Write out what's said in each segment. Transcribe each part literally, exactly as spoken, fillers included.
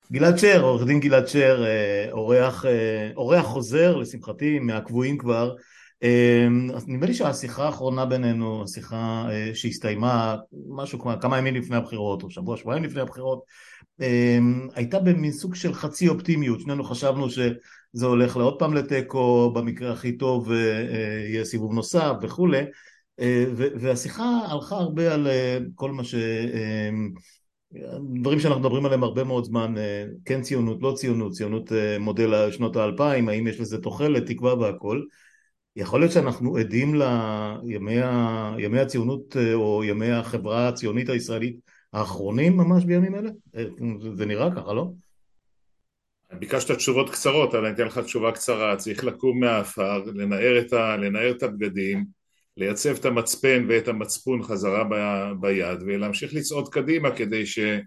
גלעד שר, עורך דין גלעד שר, אה, אורח, אה, אורח חוזר, לשמחתי, מהקבועים כבר. אה, אז נדמה לי שהשיחה האחרונה בינינו, השיחה אה, שהסתיימה משהו כמו כמה ימים לפני הבחירות, או שבוע, שבועיים לפני הבחירות, אה, הייתה במין סוג של חצי אופטימיות. שנינו חשבנו שזה הולך לעוד פעם לתיקו, במקרה הכי טוב אה, אה, יהיה סיבוב נוסף וכולי. אה, ו- והשיחה הלכה הרבה על אה, כל מה ש... אה, דברים שאנחנו מדברים עליהם הרבה מאוד זמן, אה, כן ציונות, לא ציונות, ציונות אה, מודל שנות האלפיים, האם יש לזה תוחלת, תקווה והכל. יכול להיות שאנחנו עדים לימי ה- ימי הציונות אה, או ימי החברה הציונית הישראלית האחרונים ממש בימים אלה? אה, זה זה נראה ככה, לא? ביקשת תשובות קצרות, אבל אני אתן לך תשובה קצרה. צריך לקום מהעפר, לנער את, ה, לנער את הבגדים, לייצב את המצפן ואת המצפון חזרה ב, ביד, ולהמשיך לצעוד קדימה כדי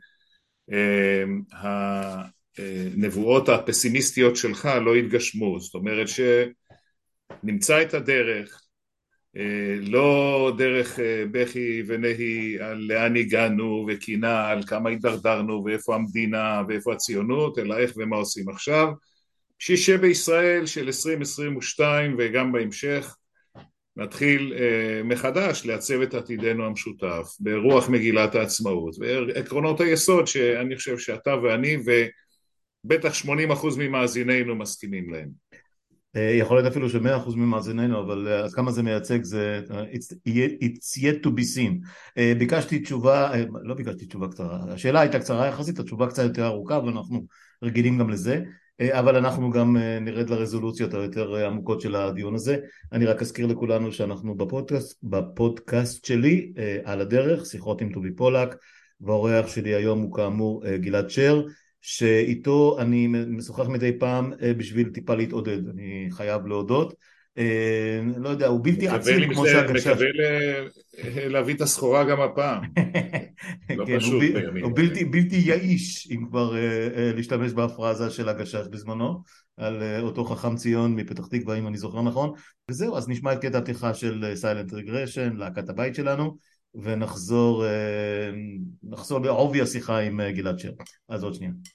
שהנבואות הפסימיסטיות שלך לא יתגשמו. זאת אומרת שנמצא את הדרך, אה, לא דרך אה, בכי ונהי על לאן הגענו וקינה על כמה הידרדרנו ואיפה המדינה ואיפה הציונות, אלא איך ומה עושים עכשיו. שישי בישראל של עשרים עשרים ושתיים וגם בהמשך נתחיל אה, מחדש לעצב את עתידנו המשותף ברוח מגילת העצמאות ועקרונות היסוד שאני חושב שאתה ואני ובטח שמונים אחוז ממאזינינו מסכימים להם. אה, יכול להיות אפילו שמאה אחוז ממאזיננו, אבל אה, אז כמה זה מייצג זה אה, it's, it's yet to be seen. אה, ביקשתי תשובה, אה, לא ביקשתי תשובה קצרה, השאלה הייתה קצרה יחסית, התשובה קצת יותר ארוכה ואנחנו רגילים גם לזה, אה, אבל אנחנו גם אה, נרד לרזולוציות היותר אה, עמוקות של הדיון הזה. אני רק אזכיר לכולנו שאנחנו בפודקאסט, בפודקאסט שלי אה, על הדרך, שיחות עם טובי פולק, והאורח שלי היום הוא כאמור אה, גלעד שר, שאיתו אני משוחח מדי פעם אה, בשביל טיפה להתעודד, אני חייב להודות. אה, לא יודע, הוא בלתי מקווה, עציב כמו למצוא- שהגשש. מקווה ל- להביא את הסחורה גם הפעם. לא כן, הוא, פשוט ב, בימים הוא אלה. בלתי, בלתי יאיש, אם כבר אה, אה, להשתמש בהפרזה של הגשש בזמנו, על אה, אותו חכם ציון מפתח תקווה, אם אני זוכר נכון. וזהו, אז נשמע את קטע הפתיחה של סיילנט רגרשן, להקת הבית שלנו, ונחזור אה, נחזור בעובי השיחה עם אה, גלעד שר. אז עוד שנייה.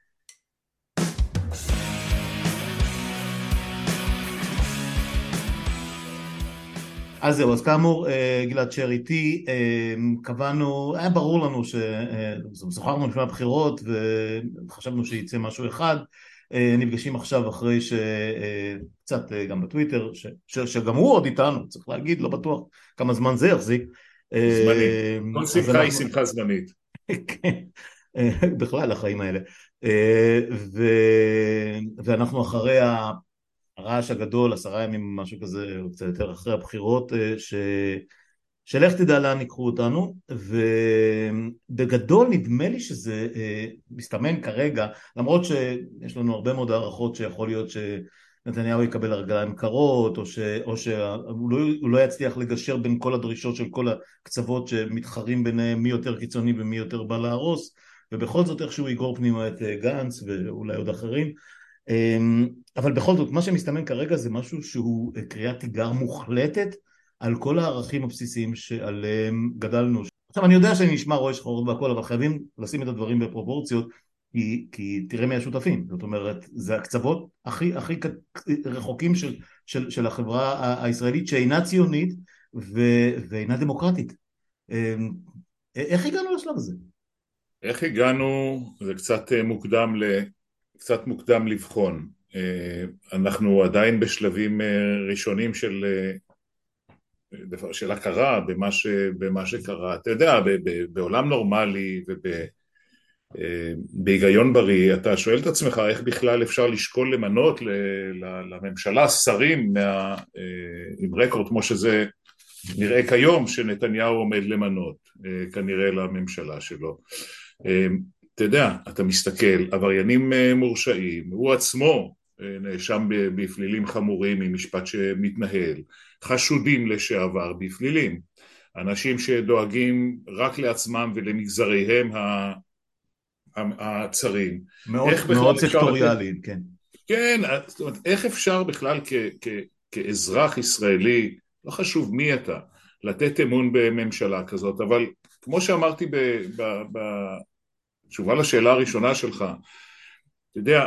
אז זהו, אז כאמור, אה, גלעד שר איתי, אה, קבענו, היה ברור לנו ששוחחנו לפני הבחירות וחשבנו שיצא משהו אחד, אה, נפגשים עכשיו אחרי שקצת גם בטוויטר, ש, ש, שגם הוא עוד איתנו, צריך להגיד, לא בטוח כמה זמן זה יחזיק, זמנית. אה, כל אז שמחה היא אנחנו, שמחה זמנית. כן, אה, בכלל החיים האלה, אה, ו, ואנחנו אחרי הרעש הגדול, עשרה ימים, משהו כזה, או קצת יותר אחרי הבחירות, אה, ש... שלך תדע לאן ייקחו אותנו, ובגדול נדמה לי שזה אה, מסתמן כרגע, למרות שיש לנו הרבה מאוד הערכות שיכול להיות שנתניהו יקבל הרגליים קרות, או, ש... או שהוא לא, הוא לא יצליח לגשר בין כל הדרישות של כל הקצוות שמתחרים ביניהם מי יותר קיצוני ומי יותר בא להרוס, ובכל זאת איכשהו יגרור פנימה את אה, גנץ ואולי עוד אחרים. אמ, אבל בכל זאת, מה שמסתמן כרגע זה משהו שהוא קריאת תיגר מוחלטת על כל הערכים הבסיסיים שעליהם גדלנו. עכשיו, אני יודע שאני נשמע רואה שחורות והכל, אבל חייבים לשים את הדברים בפרופורציות, כי, כי תראה מי השותפים. זאת אומרת, זה הקצוות הכי, הכי רחוקים של, של, של החברה ה- הישראלית שאינה ציונית ו, ואינה דמוקרטית. אמ, איך הגענו לשלב הזה? איך הגענו? זה קצת אה, מוקדם ל... קצת מוקדם לבחון. אה, אנחנו עדיין בשלבים אה, ראשונים של, אה, של הכרה במה, ש... במה שקרה. אתה יודע, ב... ב... בעולם נורמלי ובהיגיון בריא, אתה שואל את עצמך איך בכלל אפשר לשקול למנות ל... ל... לממשלה שרים מה... אה, עם רקורד כמו שזה נראה כיום שנתניהו עומד למנות, אה, כנראה לממשלה שלו. אתה יודע, אתה מסתכל, עבריינים מורשעים, הוא עצמו נאשם בפלילים חמורים ממשפט שמתנהל, חשודים לשעבר בפלילים, אנשים שדואגים רק לעצמם ולמגזריהם הצרים. איך מאוד, בכלל מאוד אפשר לתת, סקטוריאליים, כן. כן, זאת אומרת, איך אפשר בכלל כ, כ, כאזרח ישראלי, לא חשוב מי אתה, לתת אמון בממשלה כזאת, אבל כמו שאמרתי ב, ב, ב, תשובה לשאלה הראשונה שלך, אתה יודע,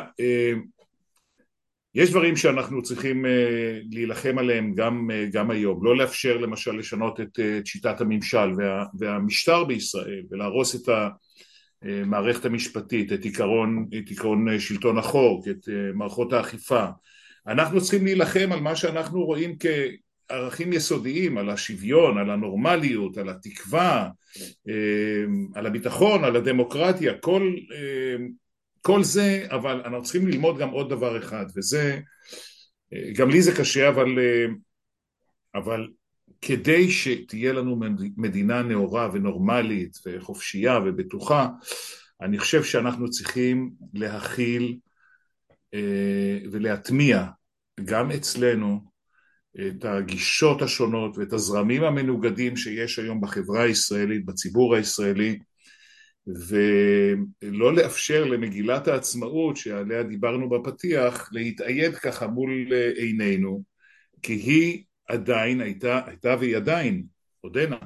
יש דברים שאנחנו צריכים להילחם עליהם גם, גם היום, לא לאפשר למשל לשנות את, את שיטת הממשל וה, והמשטר בישראל ולהרוס את המערכת המשפטית, את עיקרון, את עיקרון שלטון החוק, את מערכות האכיפה. אנחנו צריכים להילחם על מה שאנחנו רואים כערכים יסודיים, על השוויון, על הנורמליות, על התקווה, על הביטחון, על הדמוקרטיה, כל כל זה, אבל אנחנו צריכים ללמוד גם עוד דבר אחד, וזה, גם לי זה קשה, אבל, אבל כדי שתהיה לנו מדינה נאורה ונורמלית וחופשייה ובטוחה, אני חושב שאנחנו צריכים להכיל ולהטמיע גם אצלנו את הגישות השונות ואת הזרמים המנוגדים שיש היום בחברה הישראלית, בציבור הישראלי, ולא לאפשר למגילת העצמאות שעליה דיברנו בפתיח להתאייד ככה מול עינינו, כי היא עדיין הייתה, הייתה והיא עדיין, עודנה,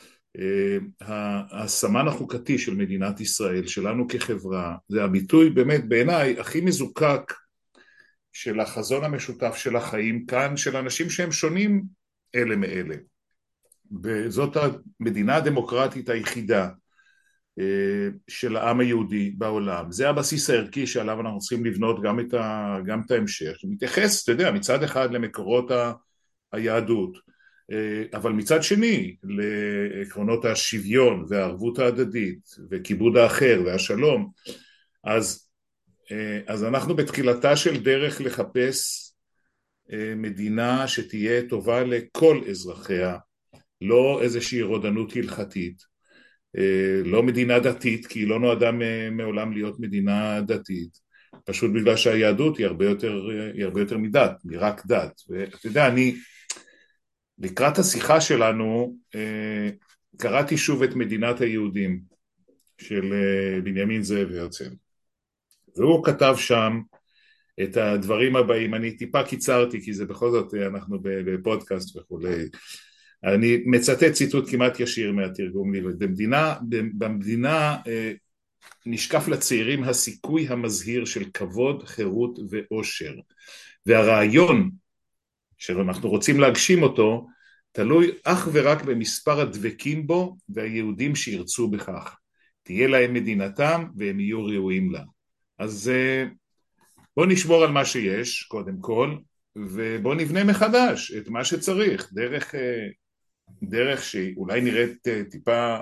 הסמן החוקתי של מדינת ישראל, שלנו כחברה, זה הביטוי באמת בעיניי הכי מזוקק של החזון המשותף של החיים כאן, של אנשים שהם שונים אלה מאלה. וזאת המדינה הדמוקרטית היחידה של העם היהודי בעולם. זה הבסיס הערכי שעליו אנחנו צריכים לבנות גם את, ה, גם את ההמשך. מתייחס, אתה יודע, מצד אחד למקורות ה, היהדות, אבל מצד שני לעקרונות השוויון והערבות ההדדית וכיבוד האחר והשלום. אז, אז אנחנו בתחילתה של דרך לחפש מדינה שתהיה טובה לכל אזרחיה, לא איזושהי רודנות הלכתית, לא מדינה דתית, כי היא לא נועדה מעולם להיות מדינה דתית, פשוט בגלל שהיהדות היא הרבה יותר, היא הרבה יותר מדת, היא רק דת. ואתה יודע, אני לקראת השיחה שלנו קראתי שוב את מדינת היהודים של בנימין זאב הרצל, והוא כתב שם את הדברים הבאים. אני טיפה קיצרתי כי זה בכל זאת אנחנו בפודקאסט וכולי, אני מצטט ציטוט כמעט ישיר מהתרגום לי. במדינה, במדינה נשקף לצעירים הסיכוי המזהיר של כבוד, חירות ואושר, והרעיון שאנחנו רוצים להגשים אותו תלוי אך ורק במספר הדבקים בו והיהודים שירצו בכך. תהיה להם מדינתם והם יהיו ראויים לה. אז בוא נשמור על מה שיש קודם כל, ובוא נבנה מחדש את מה שצריך, דרך דרך שאולי נראית טיפה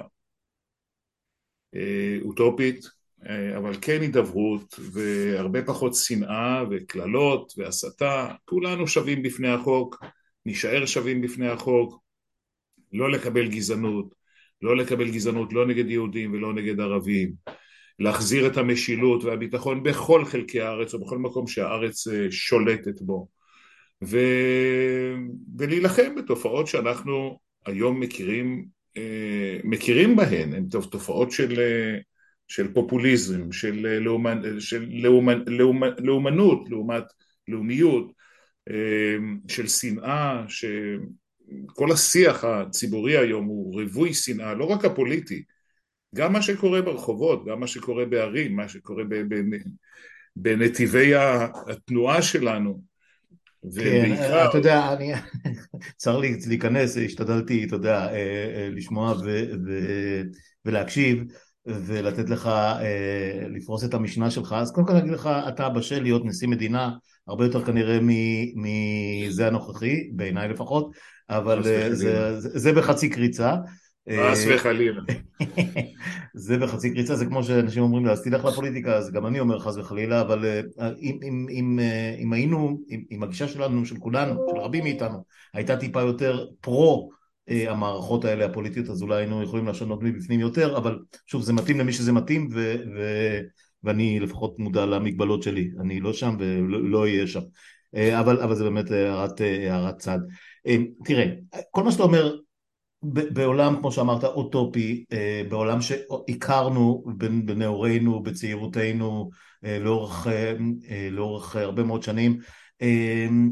אוטופית, אבל כן הידברות והרבה פחות שנאה וכללות והסתה. כולנו שווים בפני החוק, נשאר שווים בפני החוק, לא לקבל גזענות, לא לקבל גזענות לא נגד יהודים ולא נגד ערבים, להחזיר את המשילות והביטחון בכל חלקי הארץ או בכל מקום שהארץ שולטת בו, ו... ולהילחם בתופעות שאנחנו היום מכירים, מכירים בהן, הן תופעות של, של פופוליזם, של, לאומנ, של לאומנ, לאומנ, לאומנות, לעומת לאומיות, של שנאה, שכל השיח הציבורי היום הוא ריבוי שנאה, לא רק הפוליטי, גם מה שקורה ברחובות, גם מה שקורה בערים, מה שקורה בנתיבי התנועה שלנו, כן, ובעיקר אתה יודע, אני צריך להיכנס, השתדלתי, אתה יודע, לשמוע ולהקשיב ולתת לך לפרוס את המשנה שלך. אז קודם כל אני אגיד לך, אתה בשל להיות נשיא מדינה הרבה יותר כנראה מזה הנוכחי, בעיניי לפחות, אבל זה בחצי קריצה. חס וחלילה. זה בחצי קריצה, זה כמו שאנשים אומרים לה, אז תלך לפוליטיקה, אז גם אני אומר חס וחלילה, אבל אם, אם, אם, אם היינו, אם הגישה שלנו, של כולנו, של רבים מאיתנו, הייתה טיפה יותר פרו המערכות האלה הפוליטיות, אז אולי היינו יכולים לשנות מבפנים יותר, אבל שוב, זה מתאים למי שזה מתאים, ו, ו, ואני לפחות מודע למגבלות שלי, אני לא שם ולא אהיה שם, אבל, אבל זה באמת הערת, הערת צד. תראה, כל מה שאתה אומר, בעולם, כמו שאמרת, אוטופי, בעולם שהכרנו בנעורינו, בצעירותנו, לאורך, לאורך הרבה מאוד שנים,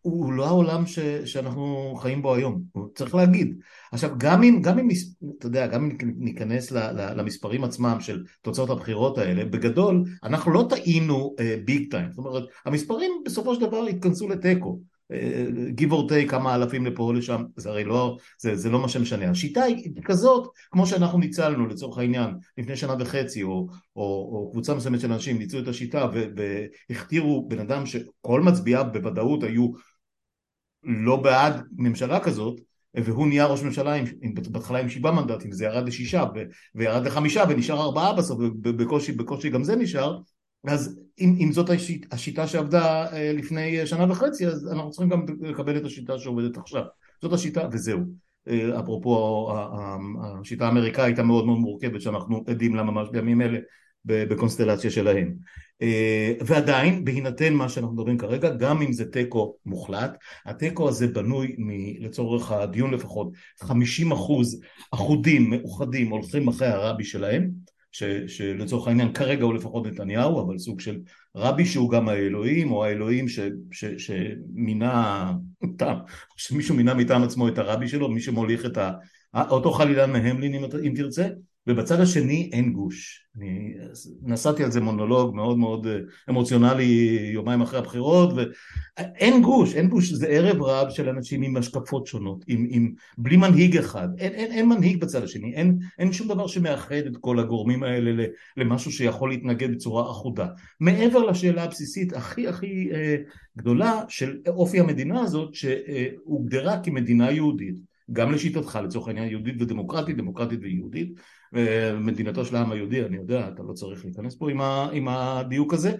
הוא לא העולם ש, שאנחנו חיים בו היום, הוא צריך להגיד. עכשיו, גם אם, גם אם, אתה יודע, גם אם ניכנס ל, ל, למספרים עצמם של תוצאות הבחירות האלה, בגדול, אנחנו לא טעינו ביג טיים, זאת אומרת, המספרים בסופו של דבר התכנסו לתיקו, give or take כמה אלפים לפה או לשם, זה הרי לא, זה, זה לא מה שמשנה. השיטה היא כזאת, כמו שאנחנו ניצלנו לצורך העניין לפני שנה וחצי, או, או, או קבוצה מסוימת של אנשים ניצלו את השיטה והכתירו בן אדם שכל מצביעיו בוודאות היו לא בעד ממשלה כזאת, והוא נהיה ראש ממשלה עם, עם, בהתחלה עם שבעה מנדטים, זה ירד לשישה ו, וירד לחמישה ונשאר ארבעה בסוף, בקושי, בקושי גם זה נשאר. אז אם, אם זאת השיט, השיטה שעבדה לפני שנה וחצי, אז אנחנו צריכים גם לקבל את השיטה שעובדת עכשיו. זאת השיטה וזהו. אפרופו השיטה האמריקאית המאוד מאוד מורכבת שאנחנו עדים לה ממש בימים אלה בקונסטלציה שלהם. ועדיין בהינתן מה שאנחנו מדברים כרגע, גם אם זה טקו מוחלט, הטקו הזה בנוי מ, לצורך הדיון לפחות חמישים אחוז אחודים מאוחדים הולכים אחרי הרבי שלהם, ש, שלצורך העניין כרגע הוא לפחות נתניהו, אבל סוג של רבי שהוא גם האלוהים, או האלוהים ש, ש, שמינה אותם, שמישהו מינה מטעם עצמו את הרבי שלו, מי שמוליך את ה, אותו חלילן מהמלין אם, אם תרצה. ובצד השני אין גוש. אני נסעתי על זה מונולוג מאוד מאוד אמוציונלי יומיים אחרי הבחירות, ואין גוש, אין גוש, זה ערב רב של אנשים עם השקפות שונות, עם, עם, בלי מנהיג אחד, אין, אין, אין מנהיג בצד השני, אין, אין שום דבר שמאחד את כל הגורמים האלה למשהו שיכול להתנגד בצורה אחודה. מעבר לשאלה הבסיסית הכי הכי אה, גדולה של אופי המדינה הזאת, שהוגדרה כמדינה יהודית, גם לשיטתך לצורך העניין יהודית ודמוקרטית, דמוקרטית ויהודית, מדינתו של העם היהודי, אני יודע, אתה לא צריך להיכנס פה עם, ה, עם הדיוק הזה,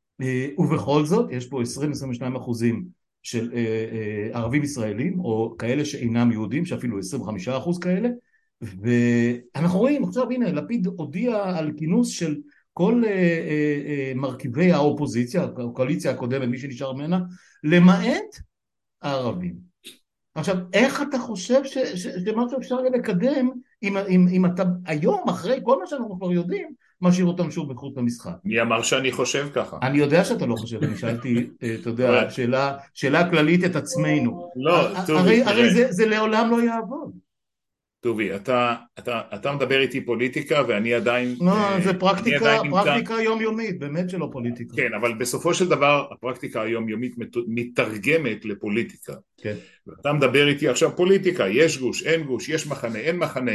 ובכל זאת יש פה עשרים עד עשרים ושניים אחוזים של ערבים ישראלים, או כאלה שאינם יהודים, שאפילו עשרים וחמישה אחוז כאלה, ואנחנו רואים עכשיו, הנה, לפיד הודיע על כינוס של כל מרכיבי האופוזיציה, הקואליציה הקודמת, מי שנשאר ממנה, למעט הערבים. עכשיו, איך אתה חושב ש, ש, שמשהו אפשר לקדם אם, אם, אם אתה היום, אחרי כל מה שאנחנו כבר יודעים, משאיר אותם שוב מחוץ למשחק? מי אמר שאני חושב ככה? אני יודע שאתה לא חושב, אני שאלתי, אתה יודע, שאלה, שאלה כללית את עצמנו. לא, טובי, הרי, הרי זה, זה לעולם לא יעבוד. טובי, אתה, אתה, אתה מדבר איתי פוליטיקה ואני עדיין... לא, זה פרקטיקה, עדיין פרקטיקה יומיומית, באמת שלא פוליטיקה. כן, אבל בסופו של דבר הפרקטיקה היומיומית מתרגמת לפוליטיקה. כן. ואתה מדבר איתי עכשיו פוליטיקה, יש גוש, אין גוש, יש מחנה, אין מחנה.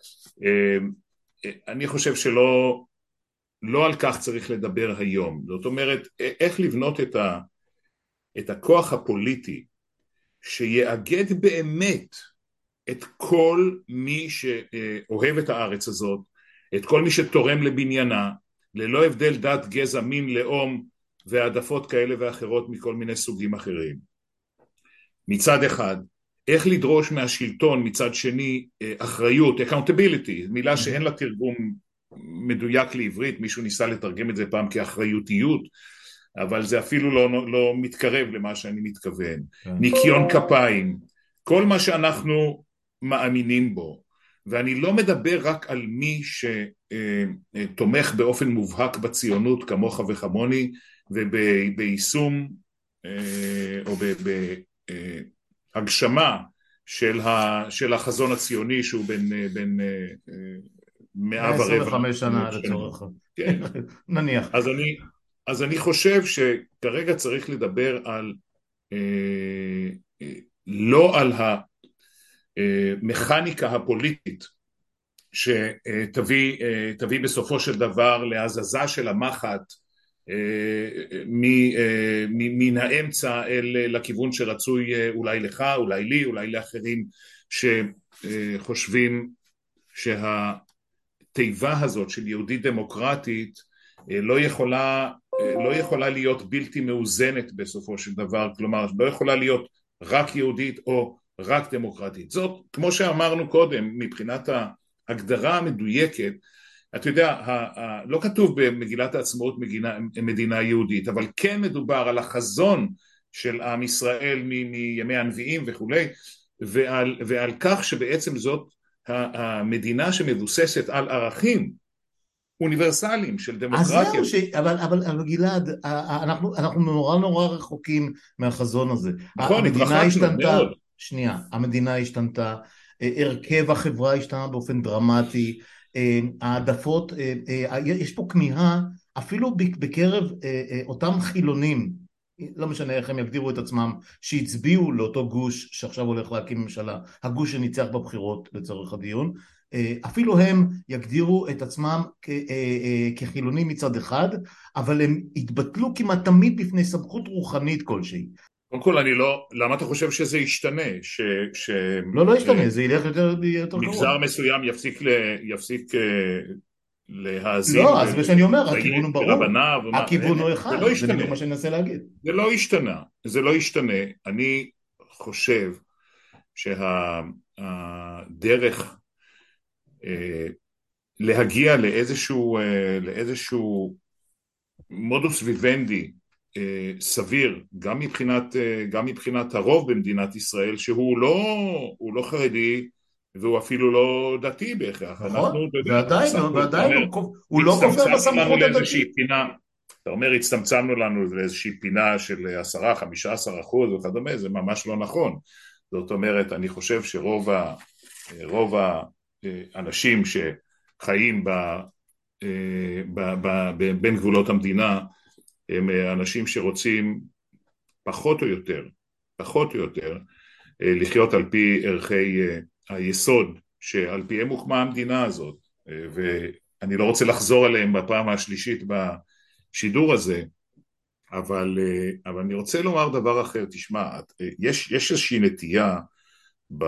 אני חושב שלא לא על כך צריך לדבר היום. זאת אומרת, איך לבנות את, ה, את הכוח הפוליטי שיאגד באמת את כל מי שאוהב את הארץ הזאת, את כל מי שתורם לבניינה, ללא הבדל דת, גזע, מין, לאום והעדפות כאלה ואחרות מכל מיני סוגים אחרים. מצד אחד, איך לדרוש מהשלטון, מצד שני, אחריות, accountability, מילה שאין לה תרגום מדויק לעברית, מישהו ניסה לתרגם את זה פעם כאחריותיות, אבל זה אפילו לא, לא מתקרב למה שאני מתכוון. ניקיון כפיים, כל מה שאנחנו מאמינים בו, ואני לא מדבר רק על מי שתומך באופן מובהק בציונות כמוך וכמוני, וביישום או בהגשמה של, של החזון הציוני שהוא בין, בין מאה ורבע. עשרים וחמש שנה לצורך. כן. נניח. אז אני, אז אני חושב שכרגע צריך לדבר על, לא על המכניקה הפוליטית, שתביא תביא בסופו של דבר להזזה של המחט מן האמצע אל לכיוון שרצוי אולי לך, אולי לי, אולי לאחרים שחושבים שהתיבה הזאת של יהודית דמוקרטית לא יכולה, לא יכולה להיות בלתי מאוזנת בסופו של דבר, כלומר לא יכולה להיות רק יהודית או רק דמוקרטית. זאת, כמו שאמרנו קודם, מבחינת ההגדרה המדויקת, אתה יודע, ה- ה- לא כתוב במגילת העצמאות מדינה, מדינה יהודית, אבל כן מדובר על החזון של עם ישראל מ- מימי הנביאים וכולי, ועל, ועל כך שבעצם זאת המדינה שמבוססת על ערכים, אוניברסליים של אז דמוקרטיה. זהו, ש... אבל, אבל, אבל גלעד, אנחנו, אנחנו נורא נורא רחוקים מהחזון הזה. נכון, המדינה התרחקנו השתנתה, מאוד. שנייה, המדינה השתנתה, הרכב החברה השתנה באופן דרמטי, העדפות, יש פה כמיהה, אפילו בקרב אותם חילונים, לא משנה איך הם יגדירו את עצמם, שהצביעו לאותו גוש שעכשיו הולך להקים ממשלה, הגוש שניצח בבחירות לצורך הדיון, אפילו הם יגדירו את עצמם כחילונים מצד אחד, אבל הם התבטלו כמעט תמיד בפני סמכות רוחנית כלשהי. קודם כל אני לא, למה אתה חושב שזה ישתנה? ש, ש, לא, לא ישתנה, זה ילך יותר, יותר גרוע. מגזר מסוים יפסיק, ל, יפסיק להאזין לא, אז מה שאני אומר, הכיוון הוא ברור. לרבניו, הכיוון הוא זה אחד, לא זה בדיוק ישתנה. מה שאני מנסה להגיד. זה לא השתנה, זה לא ישתנה. אני חושב שהדרך להגיע לאיזשהו, לאיזשהו מודוס ויבנדי סביר, גם מבחינת, גם מבחינת הרוב במדינת ישראל, שהוא לא, הוא לא חרדי, והוא אפילו לא דתי בהכרח. נכון, ועדיין, ועדיין הוא לא כופר בסמכות הדתית. אתה אומר, הצטמצמנו לנו לאיזושהי פינה של עשרה, חמישה עשר אחוז וכדומה, זה ממש לא נכון. זאת אומרת, אני חושב שרוב ה, רוב האנשים שחיים ב, ב, ב, ב, בין גבולות המדינה, הם אנשים שרוצים פחות או יותר, פחות או יותר, לחיות על פי ערכי היסוד, שעל פיהם הוקמה המדינה הזאת, ואני לא רוצה לחזור עליהם בפעם השלישית בשידור הזה, אבל, אבל אני רוצה לומר דבר אחר. תשמע, יש, יש איזושהי נטייה ב,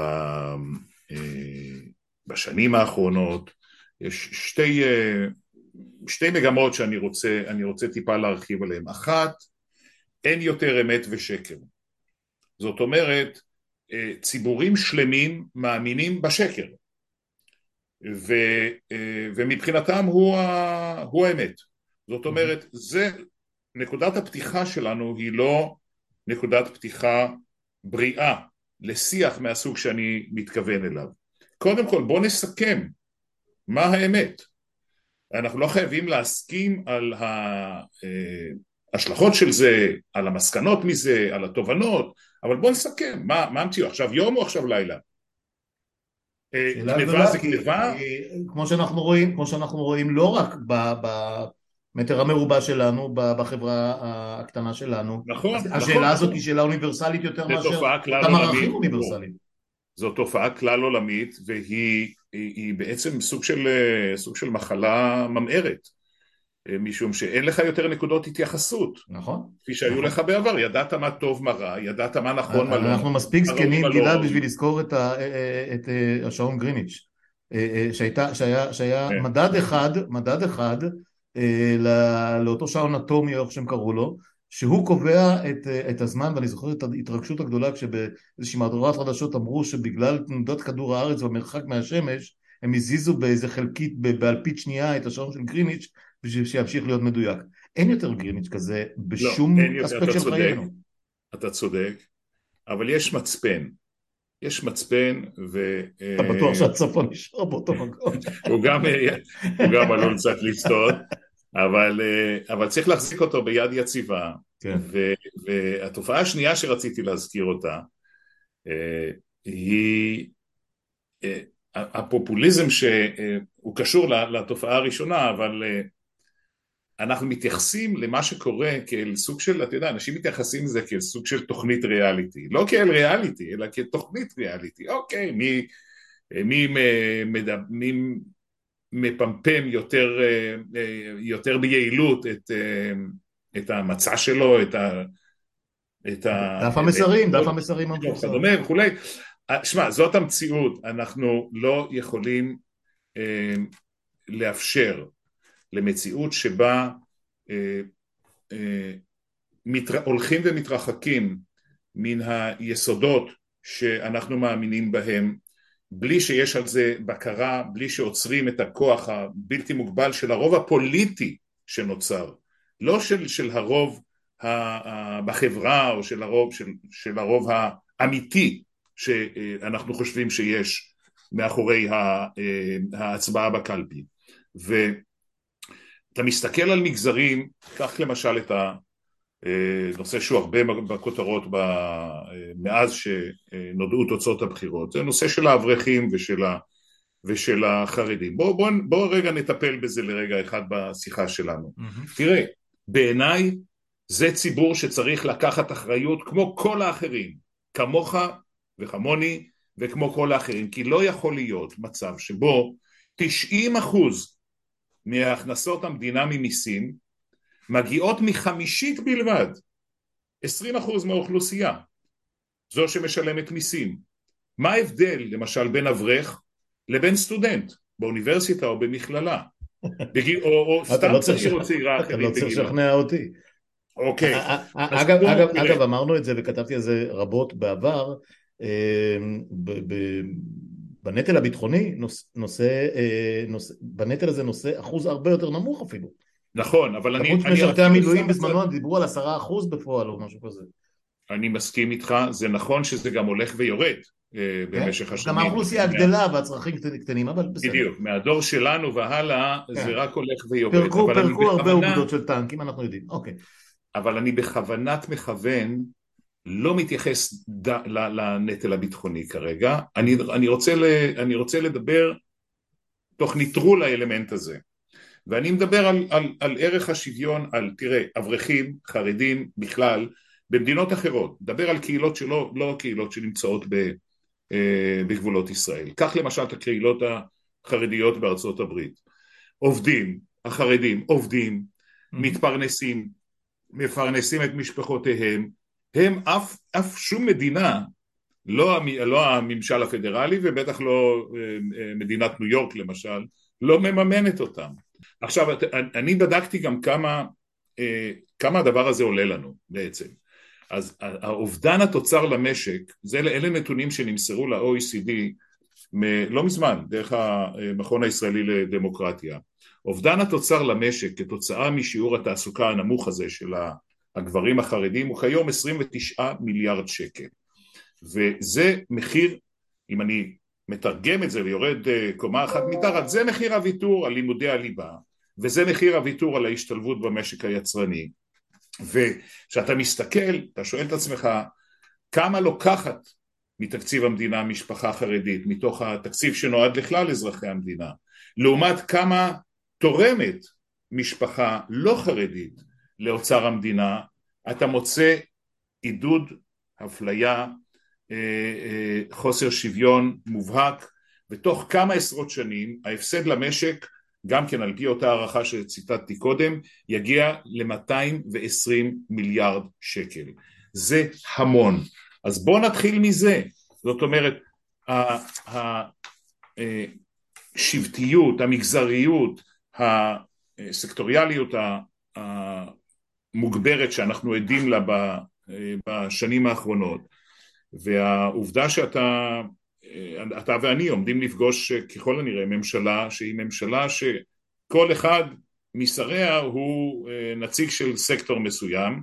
בשנים האחרונות, יש שתי, שתי מגמות שאני רוצה, אני רוצה טיפה להרחיב עליהן. אחת, אין יותר אמת ושקר. זאת אומרת, ציבורים שלמים מאמינים בשקר, ו, ומבחינתם הוא, ה, הוא האמת. זאת אומרת, זה, נקודת הפתיחה שלנו היא לא נקודת פתיחה בריאה לשיח מהסוג שאני מתכוון אליו. קודם כל, בוא נסכם מה האמת. אנחנו לא חייבים להסכים על ההשלכות של זה, על המסקנות מזה, על התובנות, אבל בוא נסכם, מה, מה המציאו? עכשיו יום או עכשיו לילה? שאלה גניבה גדולה, זה כי, גניבה? כי כמו שאנחנו רואים, כמו שאנחנו רואים לא רק במטר המרובע שלנו, בחברה הקטנה שלנו, נכון, נכון, השאלה הזאת נכון. היא שאלה אוניברסלית יותר זה מאשר תופעה כלל אותם ערכים עולמית. אוניברסליים. זו תופעה כלל עולמית, והיא היא, היא בעצם סוג של, סוג של מחלה ממארת, משום שאין לך יותר נקודות התייחסות. נכון. כפי שהיו נכון. לך בעבר, ידעת מה טוב מה רע, ידעת מה נכון מה לא נכון. אנחנו מספיק זקנים, לא גלעד, בשביל לזכור את, ה, את השעון גריניץ', שהייתה, שהיה, שהיה כן. מדד אחד, מדד אחד לאותו שעון אטומי, או איך שהם קראו לו, שהוא קובע את, את הזמן, ואני זוכר את ההתרגשות הגדולה כשבאיזושהי מהדורת חדשות אמרו שבגלל תנודת כדור הארץ והמרחק מהשמש, הם הזיזו באיזה חלקית, באלפית שנייה, את השעון של גריניץ' בשביל שימשיך להיות מדויק. אין יותר גריניץ' כזה בשום לא, אספקט של חיינו. אתה צודק, אבל יש מצפן. יש מצפן, ו... אתה בטוח שהצפון נשאר באותו מקום. הוא גם, הוא גם עלול קצת לסטות, אבל, אבל צריך להחזיק אותו ביד יציבה. כן. ו, והתופעה השנייה שרציתי להזכיר אותה, היא הפופוליזם שהוא קשור לתופעה הראשונה, אבל אנחנו מתייחסים למה שקורה כאל סוג של, אתה יודע, אנשים מתייחסים לזה כאל סוג של תוכנית ריאליטי, לא כאל ריאליטי, אלא כתוכנית ריאליטי. אוקיי, מי, מי, מדבר, מי מפמפם יותר, יותר ביעילות את, את המצע שלו, את ה... את דף המסרים, דף המסרים המפורסם. וכולי. שמע, זאת המציאות, אנחנו לא יכולים אה, לאפשר למציאות שבה אה, אה, מתר... הולכים ומתרחקים מן היסודות שאנחנו מאמינים בהם, בלי שיש על זה בקרה, בלי שעוצרים את הכוח הבלתי מוגבל של הרוב הפוליטי שנוצר, לא של, של הרוב ה, ה, בחברה או של הרוב, של, של הרוב האמיתי שאנחנו חושבים שיש מאחורי ההצבעה בקלפי. ו, אתה מסתכל על מגזרים, קח למשל את הנושא שהוא הרבה בכותרות מאז שנודעו תוצאות הבחירות, זה נושא של האברכים ושל, ה, ושל החרדים. בואו בוא, בוא רגע נטפל בזה לרגע אחד בשיחה שלנו. Mm-hmm. תראה, בעיניי זה ציבור שצריך לקחת אחריות כמו כל האחרים, כמוך וכמוני וכמו כל האחרים, כי לא יכול להיות מצב שבו תשעים אחוז מהכנסות המדינה ממיסים מגיעות מחמישית בלבד, עשרים אחוז מהאוכלוסייה, זו שמשלמת מיסים. מה ההבדל למשל בין אברך לבין סטודנט באוניברסיטה או במכללה, בגיל, או, או סתם לא צעיר ש... או צעירה אתה אחרים לא צריך בגילו? לשכנע אותי. אוקיי, אז אגב, פה אגב, תראה, אגב, אמרנו את זה וכתבתי על זה רבות בעבר, אה, ב- ב- בנטל הביטחוני, נושא, נושא, אה, נושא, בנטל הזה נושא אחוז הרבה יותר נמוך אפילו. נכון, אבל אני, כמות אני משרתי אפילו המילואים שם בצד, בזמנו דיברו על עשרה אחוז בפועל או משהו כזה. אני מסכים איתך, זה נכון שזה גם הולך ויורד אה, כן? במשך גם השנים, האוכלוסייה מה- גדלה והצרכים קטנים, קטנים, אבל בסדר. בדיוק, מהדור שלנו והלאה זה כן. רק הולך ויורד, פירקו, אבל אני פירקו הרבה בכוונה, אוגדות של טנקים, אנחנו יודעים. אוקיי. אבל אני בכוונת מכוון לא מתייחס ד, ל, לנטל הביטחוני כרגע, אני, אני, רוצה ל, אני רוצה לדבר תוך ניטרול האלמנט הזה, ואני מדבר על, על, על ערך השוויון, על תראה, אברכים, חרדים בכלל, במדינות אחרות, מדבר על קהילות שלא, לא קהילות שנמצאות ב, אה, בגבולות ישראל, כך למשל את הקהילות החרדיות בארצות הברית, עובדים, החרדים עובדים, מתפרנסים, מפרנסים את משפחותיהם, הם אף, אף שום מדינה, לא, לא הממשל הפדרלי ובטח לא מדינת ניו יורק למשל, לא מממנת אותם. עכשיו, אני בדקתי גם כמה, כמה הדבר הזה עולה לנו בעצם. אז האובדן התוצר למשק, זה, אלה נתונים שנמסרו ל-או אי סי די לא מזמן, דרך המכון הישראלי לדמוקרטיה. אובדן התוצר למשק כתוצאה משיעור התעסוקה הנמוך הזה של הגברים החרדים הוא כיום עשרים ותשעה מיליארד שקל. וזה מחיר, אם אני מתרגם את זה ויורד קומה אחת מתחת, זה מחיר הוויתור על לימודי הליבה, וזה מחיר הוויתור על ההשתלבות במשק היצרני. וכשאתה מסתכל, אתה שואל את עצמך, כמה לוקחת מתקציב המדינה משפחה חרדית, מתוך התקציב שנועד לכלל אזרחי המדינה, לעומת כמה תורמת משפחה לא חרדית לאוצר המדינה, אתה מוצא עידוד, אפליה, חוסר שוויון מובהק, ותוך כמה עשרות שנים ההפסד למשק, גם כן על פי אותה הערכה שציטטתי קודם, יגיע ל-מאתיים ועשרים מיליארד שקל. זה המון. אז בואו נתחיל מזה. זאת אומרת, השבטיות, המגזריות, הסקטוריאליות המוגברת שאנחנו עדים לה בשנים האחרונות, והעובדה שאתה אתה ואני עומדים לפגוש ככל הנראה ממשלה שהיא ממשלה שכל אחד משריה הוא נציג של סקטור מסוים,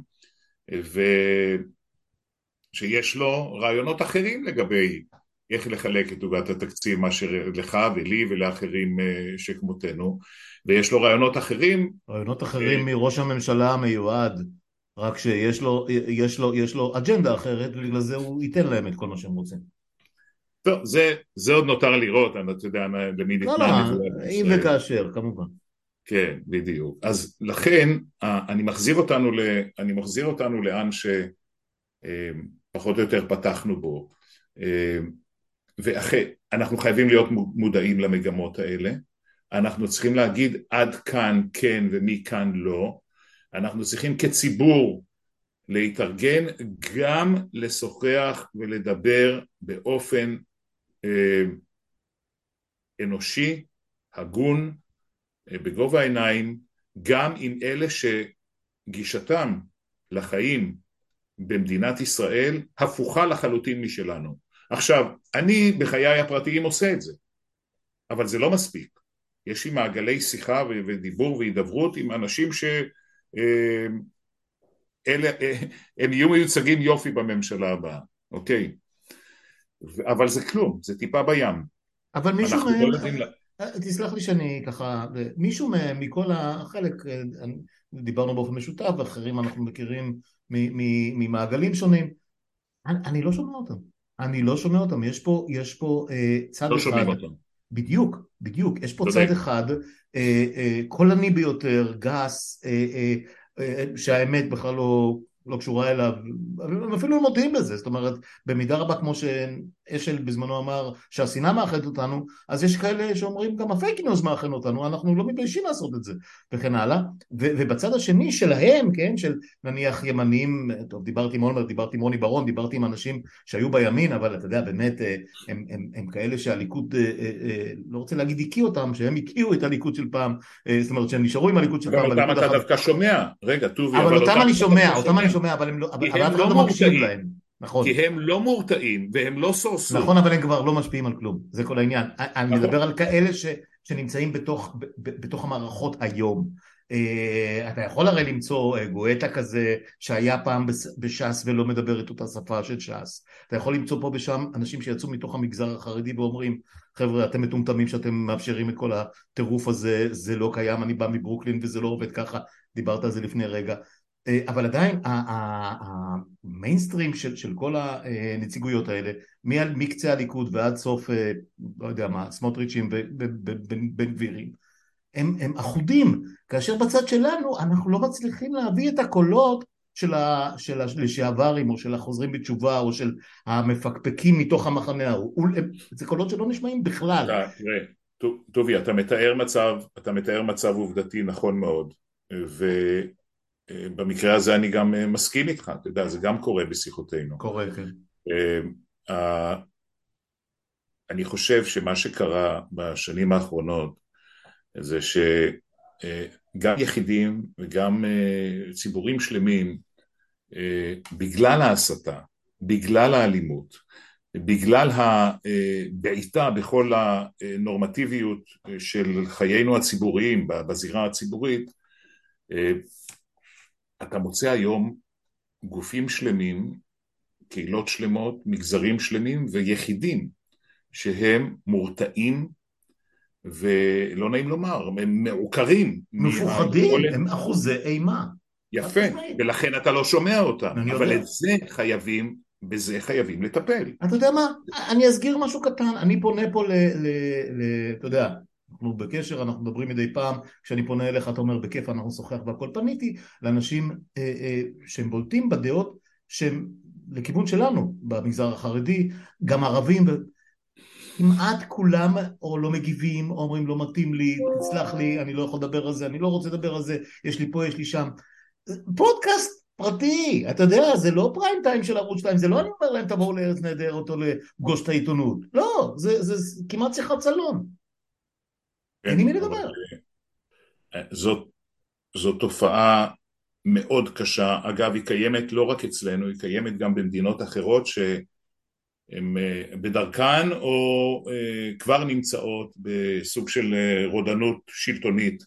ושיש לו רעיונות אחרים לגבי איך לחלק את עוגת התקציב, מה שלך ולי ולאחרים שכמותנו, ויש לו רעיונות אחרים. רעיונות אחרים מראש הממשלה המיועד, רק שיש לו, יש לו, יש לו אג'נדה אחרת, ובגלל זה הוא ייתן להם את כל מה שהם רוצים. טוב, זה, זה עוד נותר לראות, אני אתה יודע, למי ניתנה לא, לא, הנבואה. אם וכאשר, כמובן. כן, בדיוק. אז לכן, אני מחזיר אותנו, ל, אני מחזיר אותנו לאן שפחות או יותר פתחנו בו, ואחרי, אנחנו חייבים להיות מודעים למגמות האלה, אנחנו צריכים להגיד עד כאן כן ומכאן לא, אנחנו צריכים כציבור להתארגן, גם לשוחח ולדבר באופן אה, אנושי, הגון, אה, בגובה העיניים, גם עם אלה שגישתם לחיים במדינת ישראל הפוכה לחלוטין משלנו. עכשיו, אני בחיי הפרטיים עושה את זה, אבל זה לא מספיק. יש לי מעגלי שיחה ודיבור והידברות עם אנשים ש... אה, אלה, הם יהיו מיוצגים יופי בממשלה הבאה, אוקיי? אבל זה כלום, זה טיפה בים. אבל מישהו אנחנו מהם, לא יודעים לה... תסלח לי שאני ככה, מישהו מכל החלק, דיברנו באופן משותף, ואחרים אנחנו מכירים ממעגלים שונים, אני, אני לא שומע אותם, אני לא שומע אותם, יש פה, יש פה אה, צד לא אחד, שומעים אותם. בדיוק, בדיוק, יש פה צד צודק. אחד, אה, אה, קולני ביותר, גס, אה, אה, אה, שהאמת בכלל לא, לא קשורה אליו, הם אפילו לא מודיעים בזה, זאת אומרת, במידה רבה כמו שאשל בזמנו אמר שהשנאה מאחדת אותנו, אז יש כאלה שאומרים גם הפייק ניוז מאחד אותנו, אנחנו לא מתביישים לעשות את זה, וכן הלאה, ו- ובצד השני שלהם, כן, של נניח ימנים, טוב, דיברתי עם אולמרט, דיברתי עם רוני ברון, דיברתי עם אנשים שהיו בימין, אבל אתה יודע, באמת, הם, הם, הם כאלה שהליכוד, אה, אה, לא רוצה להגיד הקיא אותם, שהם הקיאו את הליכוד של פעם, אה, זאת אומרת שהם נשארו עם הליכוד של גם פעם, אותם בליכוד אתה החד... דווקא שומע, רגע טובי, אבל אבל אותם אותם אני אתה שומע, דווקא אותם אני שומע, שומע, אבל, הם לא, כי אבל הם אף אחד לא לא מקשיב מורתעים, להם, נכון. כי הם לא מורתעים והם לא סורסו. נכון, אבל הם כבר לא משפיעים על כלום, זה כל העניין. אני מדבר נכון. על כאלה ש, שנמצאים בתוך, ב, ב, בתוך המערכות היום. Uh, אתה יכול הרי למצוא uh, גואטה כזה שהיה פעם בש"ס ולא מדבר את אותה שפה של ש"ס. אתה יכול למצוא פה ושם אנשים שיצאו מתוך המגזר החרדי ואומרים, חבר'ה, אתם מטומטמים שאתם מאפשרים את כל הטירוף הזה, זה לא קיים, אני בא מברוקלין וזה לא עובד ככה, דיברת על זה לפני רגע. אבל עדיין המיינסטרים של, של כל הנציגויות האלה, מקצה הליכוד ועד סוף, לא יודע מה, סמוטריצ'ים ובן גבירים, הם, הם אחודים, כאשר בצד שלנו אנחנו לא מצליחים להביא את הקולות של, ה, של לשעברים או של החוזרים בתשובה או של המפקפקים מתוך המחנה ההוא, זה קולות שלא נשמעים בכלל. אתה, תראה, טובי, אתה מתאר מצב, אתה מתאר מצב עובדתי נכון מאוד, ובמקרה הזה אני גם מסכים איתך, אתה יודע, זה גם קורה בשיחותינו. קורה, כן. אני חושב שמה שקרה בשנים האחרונות זה שגם יחידים וגם ציבורים שלמים, בגלל ההסתה, בגלל האלימות, בגלל הבעיטה בכל הנורמטיביות של חיינו הציבוריים בזירה הציבורית, אתה מוצא היום גופים שלמים, קהילות שלמות, מגזרים שלמים ויחידים שהם מורתעים ולא נעים לומר, הם מעוקרים, מפוחדים, הם אחוזי אימה. יפה, ולכן אתה לא שומע אותם, אבל יודע. את זה חייבים, בזה חייבים לטפל. אתה יודע מה? אני אסגיר משהו קטן, אני פונה פה ל... ל, ל אתה יודע, אנחנו בקשר, אנחנו מדברים מדי פעם, כשאני פונה אליך אתה אומר בכיף אנחנו נשוחח והכל, פניתי לאנשים אה, אה, שהם בולטים בדעות שהם לכיוון שלנו, במגזר החרדי, גם ערבים, כמעט כולם או לא מגיבים, או אומרים לא מתאים לי, תסלח לי, אני לא יכול לדבר על זה, אני לא רוצה לדבר על זה, יש לי פה, יש לי שם. פודקאסט פרטי, אתה יודע, זה לא פריים טיים של ערוץ שתיים, זה לא אני אומר להם תבואו לארץ נהדרת או לפגוש את העיתונות, לא, זה, זה, זה כמעט שיחת סלון. כן, אין לי מי לדבר. זאת, זאת תופעה מאוד קשה, אגב היא קיימת לא רק אצלנו, היא קיימת גם במדינות אחרות שהן בדרכן או כבר נמצאות בסוג של רודנות שלטונית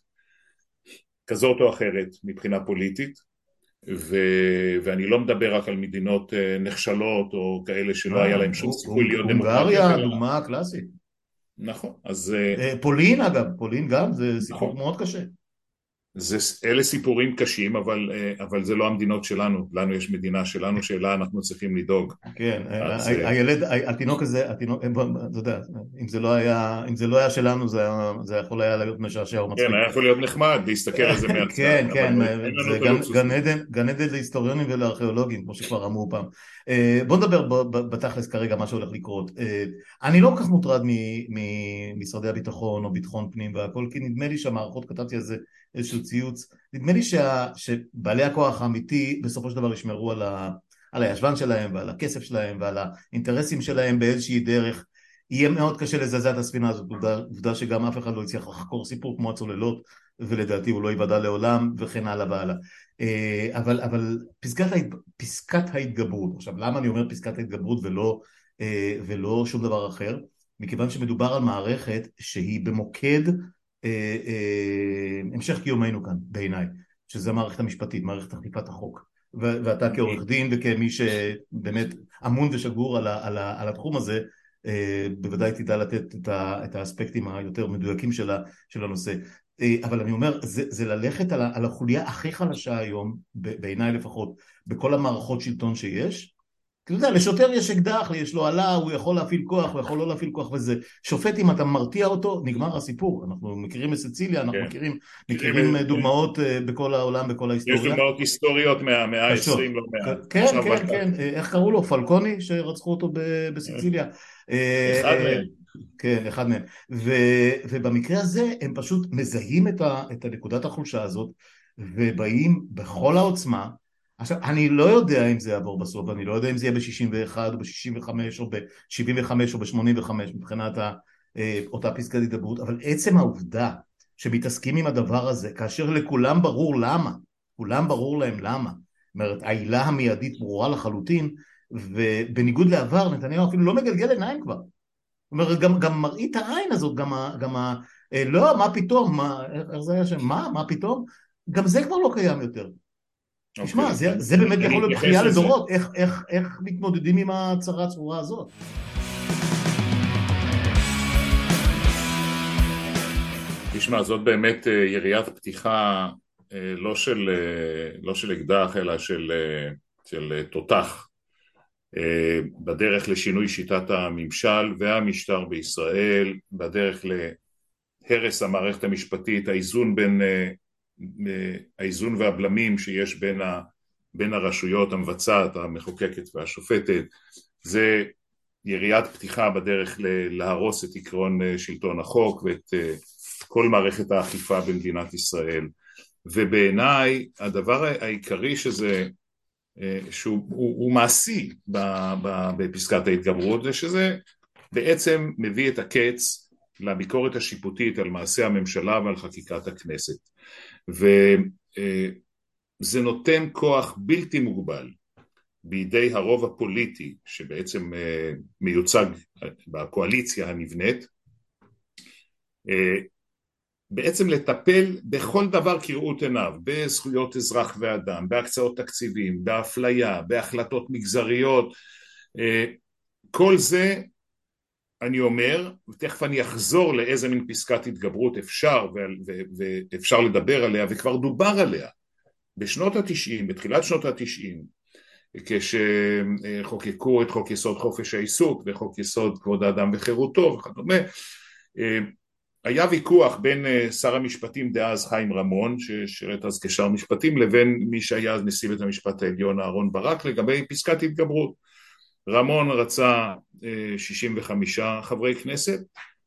כזאת או אחרת מבחינה פוליטית, ו... ואני לא מדבר רק על מדינות נחשלות או כאלה שלא היה להם שום סיכוי להיות דמוקרטיה. הונגריה, דוגמה קלאסית. נכון, אז... פולין אגב, פולין גם, זה סיפור מאוד קשה. זה, אלה סיפורים קשים, אבל, אבל זה לא המדינות שלנו, לנו יש מדינה שלנו שאלה אנחנו צריכים לדאוג. כן, הילד, התינוק הזה, התינוק, אתה יודע, אם זה לא היה, אם זה לא היה שלנו, זה יכול היה להיות משעשע או מצחיק. כן, היה יכול להיות נחמד, להסתכל על זה מהצד. כן, כן, זה גן עדן להיסטוריונים ולארכיאולוגים, כמו שכבר אמרו פעם. בוא נדבר בתכלס כרגע מה שהולך לקרות. אני לא כל כך מוטרד ממשרדי הביטחון או ביטחון פנים והכל, כי נדמה לי שהמערכות, כתבתי על זה איזשהו ציוץ, נדמה לי שבעלי הכוח האמיתי בסופו של דבר ישמרו על ה... על הישבן שלהם ועל הכסף שלהם ועל האינטרסים שלהם באיזושהי דרך. יהיה מאוד קשה לזעזע את הספינה הזאת, עובדה שגם אף אחד לא יצליח לחקור סיפור כמו הצוללות, ולדעתי הוא לא ייוודע לעולם וכן הלאה והלאה. אבל, אבל פסקת, ההת... פסקת ההתגברות, עכשיו למה אני אומר פסקת ההתגברות ולא, ולא שום דבר אחר? מכיוון שמדובר על מערכת שהיא במוקד המשך קיומנו כאן בעיניי, שזה מערכת המשפטית, מערכת אכיפת החוק. ואתה כעורך דין וכמי שבאמת אמון ושגור על, ה, על, ה, על התחום הזה, בוודאי תדע לתת את האספקטים היותר מדויקים של הנושא. אבל אני אומר, זה, זה ללכת על, על החוליה הכי חלשה היום, בעיניי לפחות, בכל המערכות שלטון שיש. אתה יודע, לשוטר יש אקדח, יש לו עלה, הוא יכול להפעיל כוח, הוא יכול לא להפעיל כוח וזה. שופט, אם אתה מרתיע אותו, נגמר הסיפור. אנחנו מכירים את סציליה, אנחנו כן. מכירים, מכירים דוגמאות בכל העולם, בכל ההיסטוריה. יש דוגמאות היסטוריות מהמאה קשות. ה-עשרים, לא מעט. כן, כן, כן. איך קראו לו? פלקוני, שרצחו אותו בסיציליה. אחד מהם. כן, אחד מהם. ו, ובמקרה הזה הם פשוט מזהים את, ה, את הנקודת החולשה הזאת, ובאים בכל העוצמה. עכשיו, אני לא יודע אם זה יעבור בסוף, אני לא יודע אם זה יהיה ב-שישים ואחת או ב-שישים וחמש או ב-שבעים וחמש או ב-שמונים וחמש מבחינת ה, אותה פסקת התגברות, אבל עצם העובדה שמתעסקים עם הדבר הזה, כאשר לכולם ברור למה, כולם ברור להם למה, זאת אומרת, העילה המיידית ברורה לחלוטין, ובניגוד לעבר, נתניהו אפילו לא מגלגל עיניים כבר. זאת אומרת, גם, גם מראית העין הזאת, גם ה... גם ה לא, מה פתאום, מה, איך זה היה שם, מה, מה פתאום? גם זה כבר לא קיים יותר. תשמע, זה, זה באמת יכול להיות בחייה לדורות, איך, איך, איך מתמודדים עם הצרה הצרורה הזאת. תשמע, זאת באמת יריית פתיחה לא של, לא של אקדח, אלא של, של תותח, בדרך לשינוי שיטת הממשל והמשטר בישראל, בדרך להרס המערכת המשפטית, האיזון בין, האיזון והבלמים שיש בין, ה, בין הרשויות המבצעת, המחוקקת והשופטת. זה יריית פתיחה בדרך להרוס את עקרון שלטון החוק ואת כל מערכת האכיפה במדינת ישראל. ובעיניי הדבר העיקרי שזה שהוא הוא, הוא מעשי בפסקת ההתגברות, זה שזה בעצם מביא את הקץ לביקורת השיפוטית על מעשה הממשלה ועל חקיקת הכנסת, וזה נותן כוח בלתי מוגבל בידי הרוב הפוליטי שבעצם מיוצג בקואליציה הנבנית, בעצם לטפל בכל דבר כראות עיניו, בזכויות אזרח ואדם, בהקצאות תקציבים, באפליה, בהחלטות מגזריות. כל זה אני אומר, ותכף אני אחזור לאיזה מין פסקת התגברות אפשר ואפשר לדבר עליה, וכבר דובר עליה בשנות התשעים, בתחילת שנות התשעים, כשחוקקו את חוק יסוד חופש העיסוק וחוק יסוד כבוד האדם וחירותו וכדומה. היה ויכוח בין שר המשפטים דאז חיים רמון, ששירת אז כשר משפטים, לבין מי שהיה אז נשיא בית המשפט העליון אהרן ברק, לגבי פסקת התגברות. רמון רצה שישים וחמישה חברי כנסת,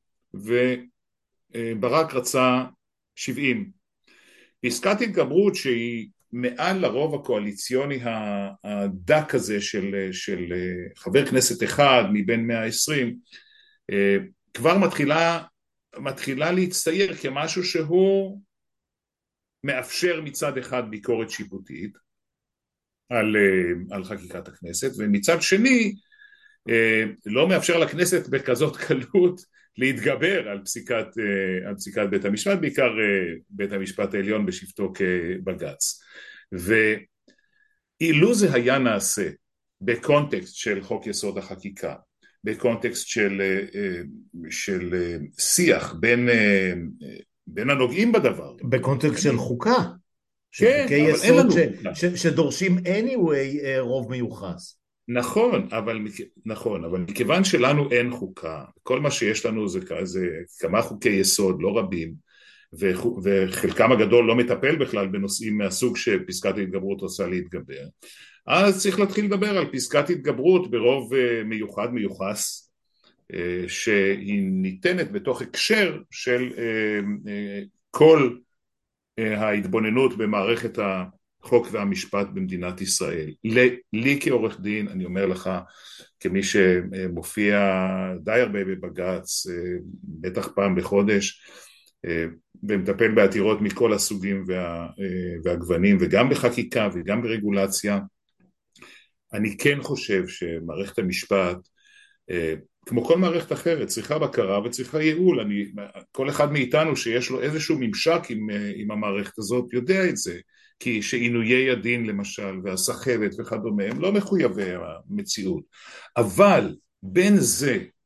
וברק רצה שבעים. פסקת התגברות שהיא מעל לרוב הקואליציוני הדק הזה של, של חבר כנסת אחד מבין מאה ועשרים, כבר מתחילה מתחילה להצטייר כמשהו שהוא מאפשר מצד אחד ביקורת שיפוטית על, על חקיקת הכנסת, ומצד שני לא מאפשר לכנסת בכזאת קלות להתגבר על פסיקת, על פסיקת בית המשפט, בעיקר בית המשפט העליון בשבתו כבג"ץ. ואילו זה היה נעשה בקונטקסט של חוק יסוד החקיקה, בקונטקסט של, של שיח בין, בין הנוגעים בדבר. בקונטקסט של חוקה. כן, אבל אין לנו חוקה. ש, שדורשים anyway רוב מיוחס. נכון, אבל, נכון, אבל מכיוון שלנו אין חוקה, כל מה שיש לנו זה, זה כמה חוקי יסוד, לא רבים, וחלקם הגדול לא מטפל בכלל בנושאים מהסוג שפסקת ההתגברות עושה להתגבר, אז צריך להתחיל לדבר על פסקת התגברות ברוב מיוחד מיוחס, שהיא ניתנת בתוך הקשר של כל ההתבוננות במערכת החוק והמשפט במדינת ישראל. לי כעורך דין, אני אומר לך, כמי שמופיע די הרבה בבג"ץ, בטח פעם בחודש, ומטפל בעתירות מכל הסוגים וה, והגוונים, וגם בחקיקה וגם ברגולציה, אני כן חושב שמערכת המשפט, כמו כל מערכת אחרת, צריכה בקרה וצריכה ייעול. אני, כל אחד מאיתנו שיש לו איזשהו ממשק עם, עם המערכת הזאת יודע את זה, כי שעינויי הדין למשל והסחבת וכדומה הם לא מחויבי המציאות, אבל בין זה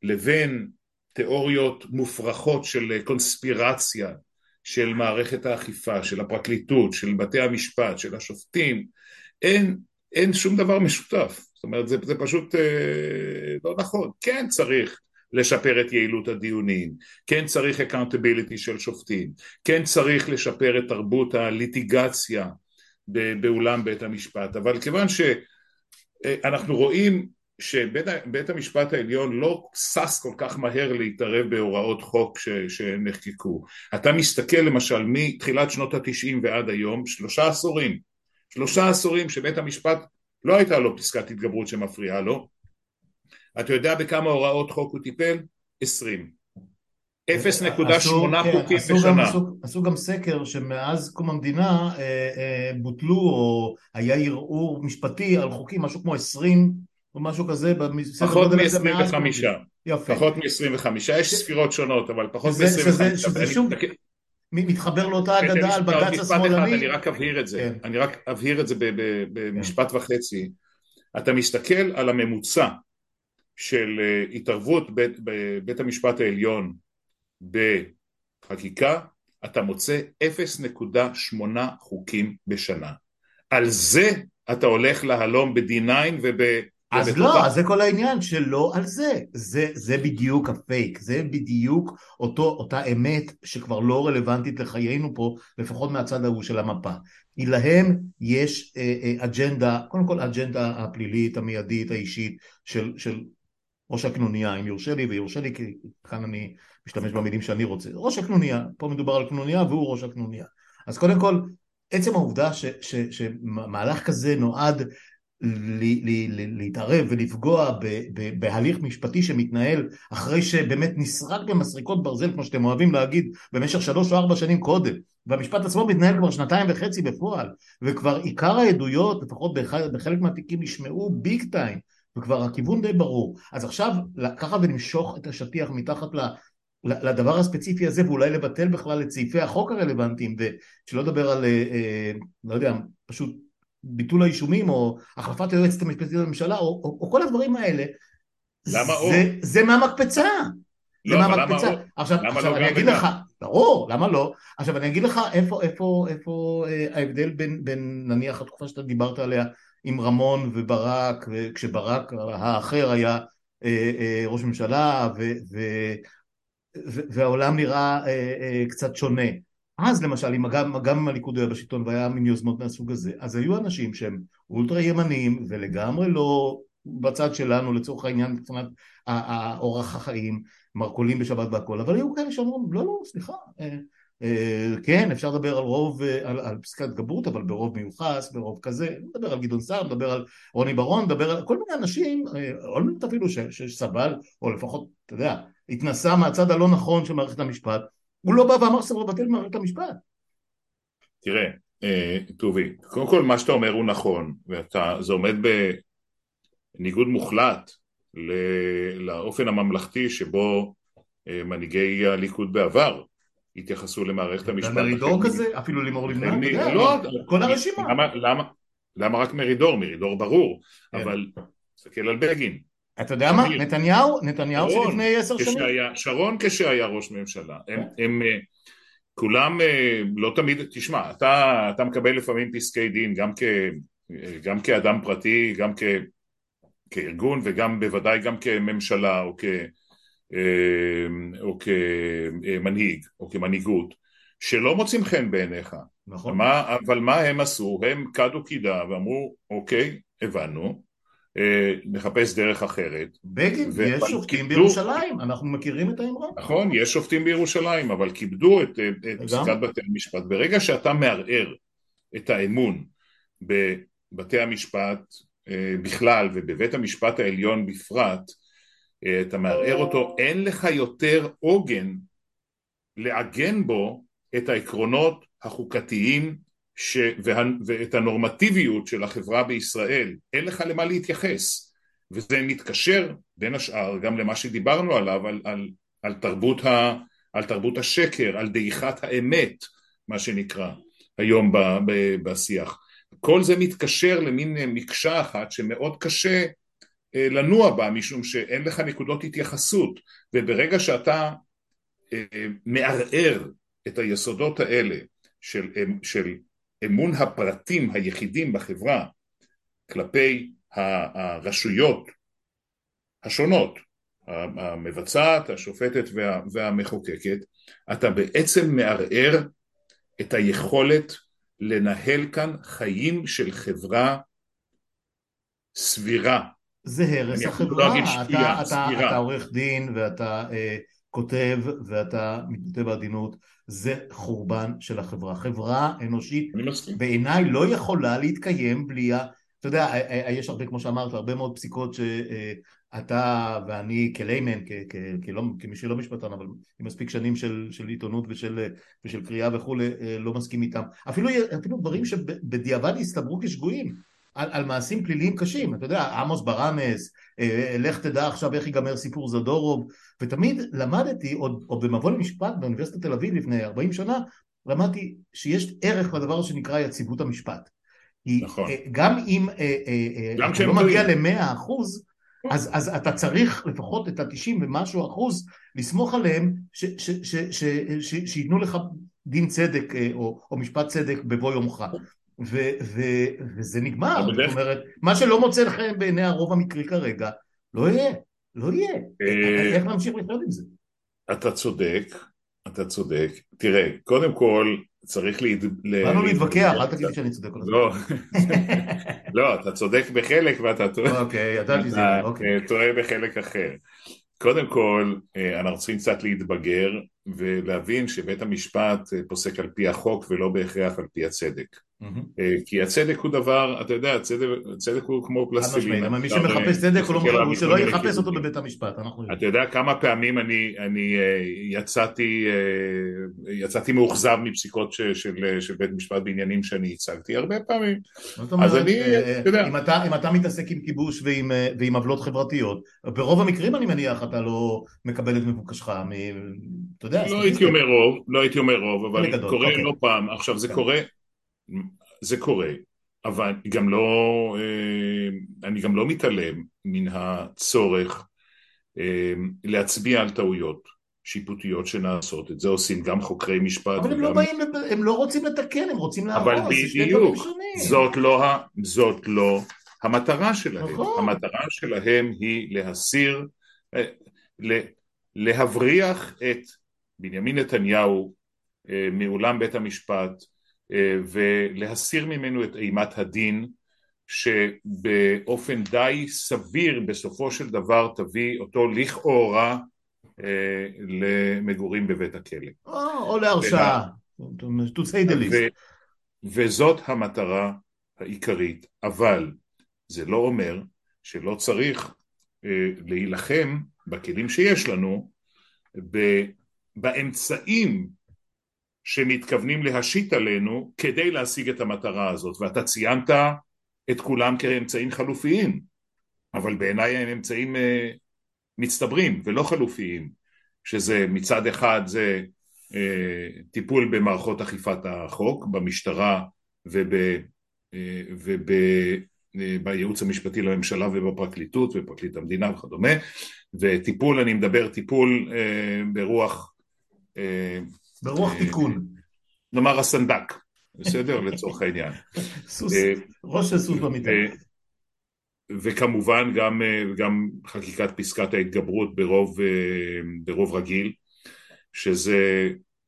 לבין תיאוריות מופרכות של קונספירציה של מערכת האכיפה, של הפרקליטות, של בתי המשפט, של השופטים, אין, אין שום דבר משותף. זאת אומרת, זה, זה פשוט אה, לא נכון. כן צריך לשפר את יעילות הדיונים, כן צריך accountability של שופטים, כן צריך לשפר את תרבות הליטיגציה באולם בית המשפט, אבל כיוון שאנחנו רואים שבית המשפט העליון לא סס כל כך מהר להתערב בהוראות חוק שנחקקו. אתה מסתכל למשל מתחילת שנות התשעים ועד היום, שלושה עשורים, שלושה עשורים שבית המשפט לא הייתה לו פסקת התגברות שמפריעה לו. אתה יודע בכמה הוראות חוק הוא טיפל? עשרים. אפס נקודה שמונה חוקים בשנה. עשו גם סקר שמאז קום המדינה בוטלו או היה ערעור משפטי על חוקים, משהו כמו עשרים או משהו כזה. פחות מ-עשרים וחמש. פחות מ-עשרים וחמש. יש ספירות שונות, אבל פחות מ-עשרים וחמש. שזה שוב מתחבר לאותה אגדה על בג"ץ השמאלני. אני רק אבהיר את זה. אני רק אבהיר את זה במשפט וחצי. אתה מסתכל על הממוצע של התערבות בבית המשפט העליון בחקיקה, אתה מוצא אפס נקודה שמונה חוקים בשנה. על זה אתה הולך להלום ב-די ניין וב... אז לא, אז זה כל העניין שלא על זה. זה, זה בדיוק הפייק, זה בדיוק אותו, אותה אמת שכבר לא רלוונטית לחיינו פה, לפחות מהצד ההוא של המפה. כי להם יש אה, אה, אג'נדה, קודם כל אג'נדה הפלילית, המיידית, האישית של, של ראש הקנוניה, אם יורשה לי, ויורשה לי, כי כאן אני משתמש במילים שאני רוצה. ראש הקנוניה, פה מדובר על קנוניה, והוא ראש הקנוניה. אז קודם כל, עצם העובדה ש, ש, שמהלך כזה נועד להתערב ולפגוע בהליך משפטי שמתנהל אחרי שבאמת נסרק במסריקות ברזל, כמו שאתם אוהבים להגיד, במשך שלוש או ארבע שנים קודם, והמשפט עצמו מתנהל כבר שנתיים וחצי בפועל, וכבר עיקר העדויות, לפחות בחלק מהתיקים, נשמעו ביג טיים, וכבר הכיוון די ברור. אז עכשיו לקחת ולמשוך את השטיח מתחת לדבר הספציפי הזה, ואולי לבטל בכלל את סעיפי החוק הרלוונטיים, ושלא לדבר על, לא יודע, פשוט ביטול האישומים, או החלפת היועצת המשפטית לממשלה, או, או, או כל הדברים האלה, למה זה, זה מהמקפצה. לא, זה מהמקפצה. למה עכשיו, למה עכשיו לא אני אגיד וגם? לך, ברור, למה לא? עכשיו אני אגיד לך איפה, איפה, איפה אה, ההבדל בין, בין נניח התקופה שאתה דיברת עליה, עם רמון וברק, כשברק האחר היה אה, אה, ראש ממשלה, ו, ו, ו, והעולם נראה אה, אה, קצת שונה. אז למשל, אם גם, גם אם הליכוד היה בשלטון והיה מין יוזמות מהסוג הזה, אז היו אנשים שהם אולטרה ימניים ולגמרי לא בצד שלנו לצורך העניין מבחינת האורח החיים, מרכולים בשבת והכל, אבל היו כאלה שאמרו, לא, לא, סליחה, אה, אה, כן, אפשר לדבר על רוב, על, על פסקת גברות, אבל ברוב מיוחס, ברוב כזה, מדבר על גדעון סער, מדבר על רוני ברון, מדבר על כל מיני אנשים, או לא אפילו שסבל, או לפחות, אתה יודע, התנסה מהצד הלא נכון של מערכת המשפט, הוא לא בא ואמר שצריך לבטל מערכת המשפט. תראה, טובי, קודם כל מה שאתה אומר הוא נכון, וזה עומד בניגוד מוחלט לאופן הממלכתי שבו מנהיגי הליכוד בעבר התייחסו למערכת המשפט. מרידור כזה, אפילו לימור לבנת, לא, כל הרשימה. למה רק מרידור? מרידור ברור, אבל תסתכל על בגין. אתה יודע מה? נתניהו, נתניהו שלפני עשר שנים. שרון כשהיה ראש ממשלה, הם כולם לא תמיד, תשמע, אתה, אתה מקבל לפעמים פסקי דין גם, כ, גם כאדם פרטי, גם כ, כארגון וגם בוודאי גם כממשלה או, כ, או כמנהיג או כמנהיגות, שלא מוצאים חן בעיניך. נכון. מה, אבל מה הם עשו? הם קדו קידה ואמרו, אוקיי, הבנו, נחפש דרך אחרת. בגין, יש שופטים בירושלים, אנחנו מכירים את האמרה. נכון, יש שופטים בירושלים, אבל כיבדו את, את פסקת בתי המשפט. ברגע שאתה מערער את האמון בבתי המשפט בכלל ובבית המשפט העליון בפרט, אתה מערער אותו, אין לך יותר עוגן לעגן בו את העקרונות החוקתיים ש... וה... ואת הנורמטיביות של החברה בישראל. אין לך למה להתייחס, וזה מתקשר בין השאר גם למה שדיברנו עליו, על, על, על, תרבות, ה... על תרבות השקר, על דעיכת האמת, מה שנקרא היום ב... ב... בשיח. כל זה מתקשר למין מקשה אחת שמאוד קשה לנוע בה, משום שאין לך נקודות התייחסות, וברגע שאתה מערער את היסודות האלה של, של אמון הפרטים היחידים בחברה כלפי הרשויות השונות, המבצעת, השופטת וה, והמחוקקת, אתה בעצם מערער את היכולת לנהל כאן חיים של חברה סבירה. זה הרס החברה, אתה, אתה, אתה עורך דין ואתה אה, כותב ואתה מתבטא בעדינות, זה חורבן של החברה. חברה אנושית בעיניי לא יכולה להתקיים בלי, אתה יודע, יש הרבה, כמו שאמרת, הרבה מאוד פסיקות שאתה ואני כליימן, כמי שלא משפטן, אבל עם מספיק שנים של, של עיתונות ושל, ושל קריאה וכו', לא מסכים איתם. אפילו, אפילו דברים שבדיעבד הסתברו כשגויים, על, על מעשים פליליים קשים, אתה יודע, עמוס ברמס, לך תדע עכשיו איך ייגמר סיפור זדורוב, ותמיד למדתי, עוד, עוד במבוא למשפט באוניברסיטת תל אביב לפני ארבעים שנה, למדתי שיש ערך לדבר שנקרא יציבות המשפט. נכון. גם אם גם אתה לא מגיע ל-מאה אחוז, אז, אז אתה צריך לפחות את ה-תשעים ומשהו אחוז לסמוך עליהם ש, ש, ש, ש, ש, שיתנו לך דין צדק או, או משפט צדק בבוא יומך. ו, ו, וזה נגמר, זאת אומרת, מה שלא מוצא לכם בעיני הרוב המקרי כרגע, לא יהיה, לא יהיה. איך נמשיך לחיות עם זה? אתה צודק, אתה צודק. תראה, קודם כל צריך להת... באנו להתווכח, אל תגיד לי שאני צודק. לא, לא, אתה צודק בחלק ואתה טועה בחלק אחר. קודם כל, אנחנו צריכים קצת להתבגר ולהבין שבית המשפט פוסק על פי החוק ולא בהכרח על פי הצדק. כי הצדק הוא דבר, אתה יודע, הצדק הוא כמו פלסטלינה. מי שמחפש צדק הוא שלא יחפש אותו בבית המשפט. אתה יודע כמה פעמים אני יצאתי יצאתי מאוכזב מפסיקות של בית משפט בעניינים שאני ייצגתי הרבה פעמים. אז אני, אתה יודע. אם אתה מתעסק עם כיבוש ועם עוולות חברתיות, ברוב המקרים אני מניח אתה לא מקבל את מבוקשך, אתה יודע. לא הייתי אומר רוב, לא הייתי אומר רוב, אבל קורה לא פעם. עכשיו זה קורה זה קורה, אבל גם לא, אני גם לא מתעלם מן הצורך להצביע על טעויות שיפוטיות שנעשות. את זה עושים גם חוקרי משפט. אבל הם לא באים, הם לא רוצים לתקן, הם רוצים להרוס. אבל בדיוק, זאת לא, זאת לא המטרה שלהם. המטרה שלהם היא להסיר, להבריח את בנימין נתניהו מאולם בית המשפט, ולהסיר ממנו את אימת הדין, שבאופן די סביר בסופו של דבר תביא אותו לכאורה למגורים בבית הכלא. או להרשעה, to say the least. וזאת המטרה העיקרית, אבל זה לא אומר שלא צריך להילחם בכלים שיש לנו, באמצעים שמתכוונים להשית עלינו כדי להשיג את המטרה הזאת, ואתה ציינת את כולם כאמצעים חלופיים, אבל בעיניי הם אמצעים מצטברים ולא חלופיים, שזה מצד אחד זה טיפול במערכות אכיפת החוק, במשטרה ובייעוץ המשפטי לממשלה ובפרקליטות ופרקליט המדינה וכדומה, וטיפול, אני מדבר טיפול ברוח ברוח תיקון. נאמר הסנדק, בסדר? לצורך העניין. סוס, ראש של סוס במיטה. וכמובן גם, גם חקיקת פסקת ההתגברות ברוב, ברוב רגיל, שזה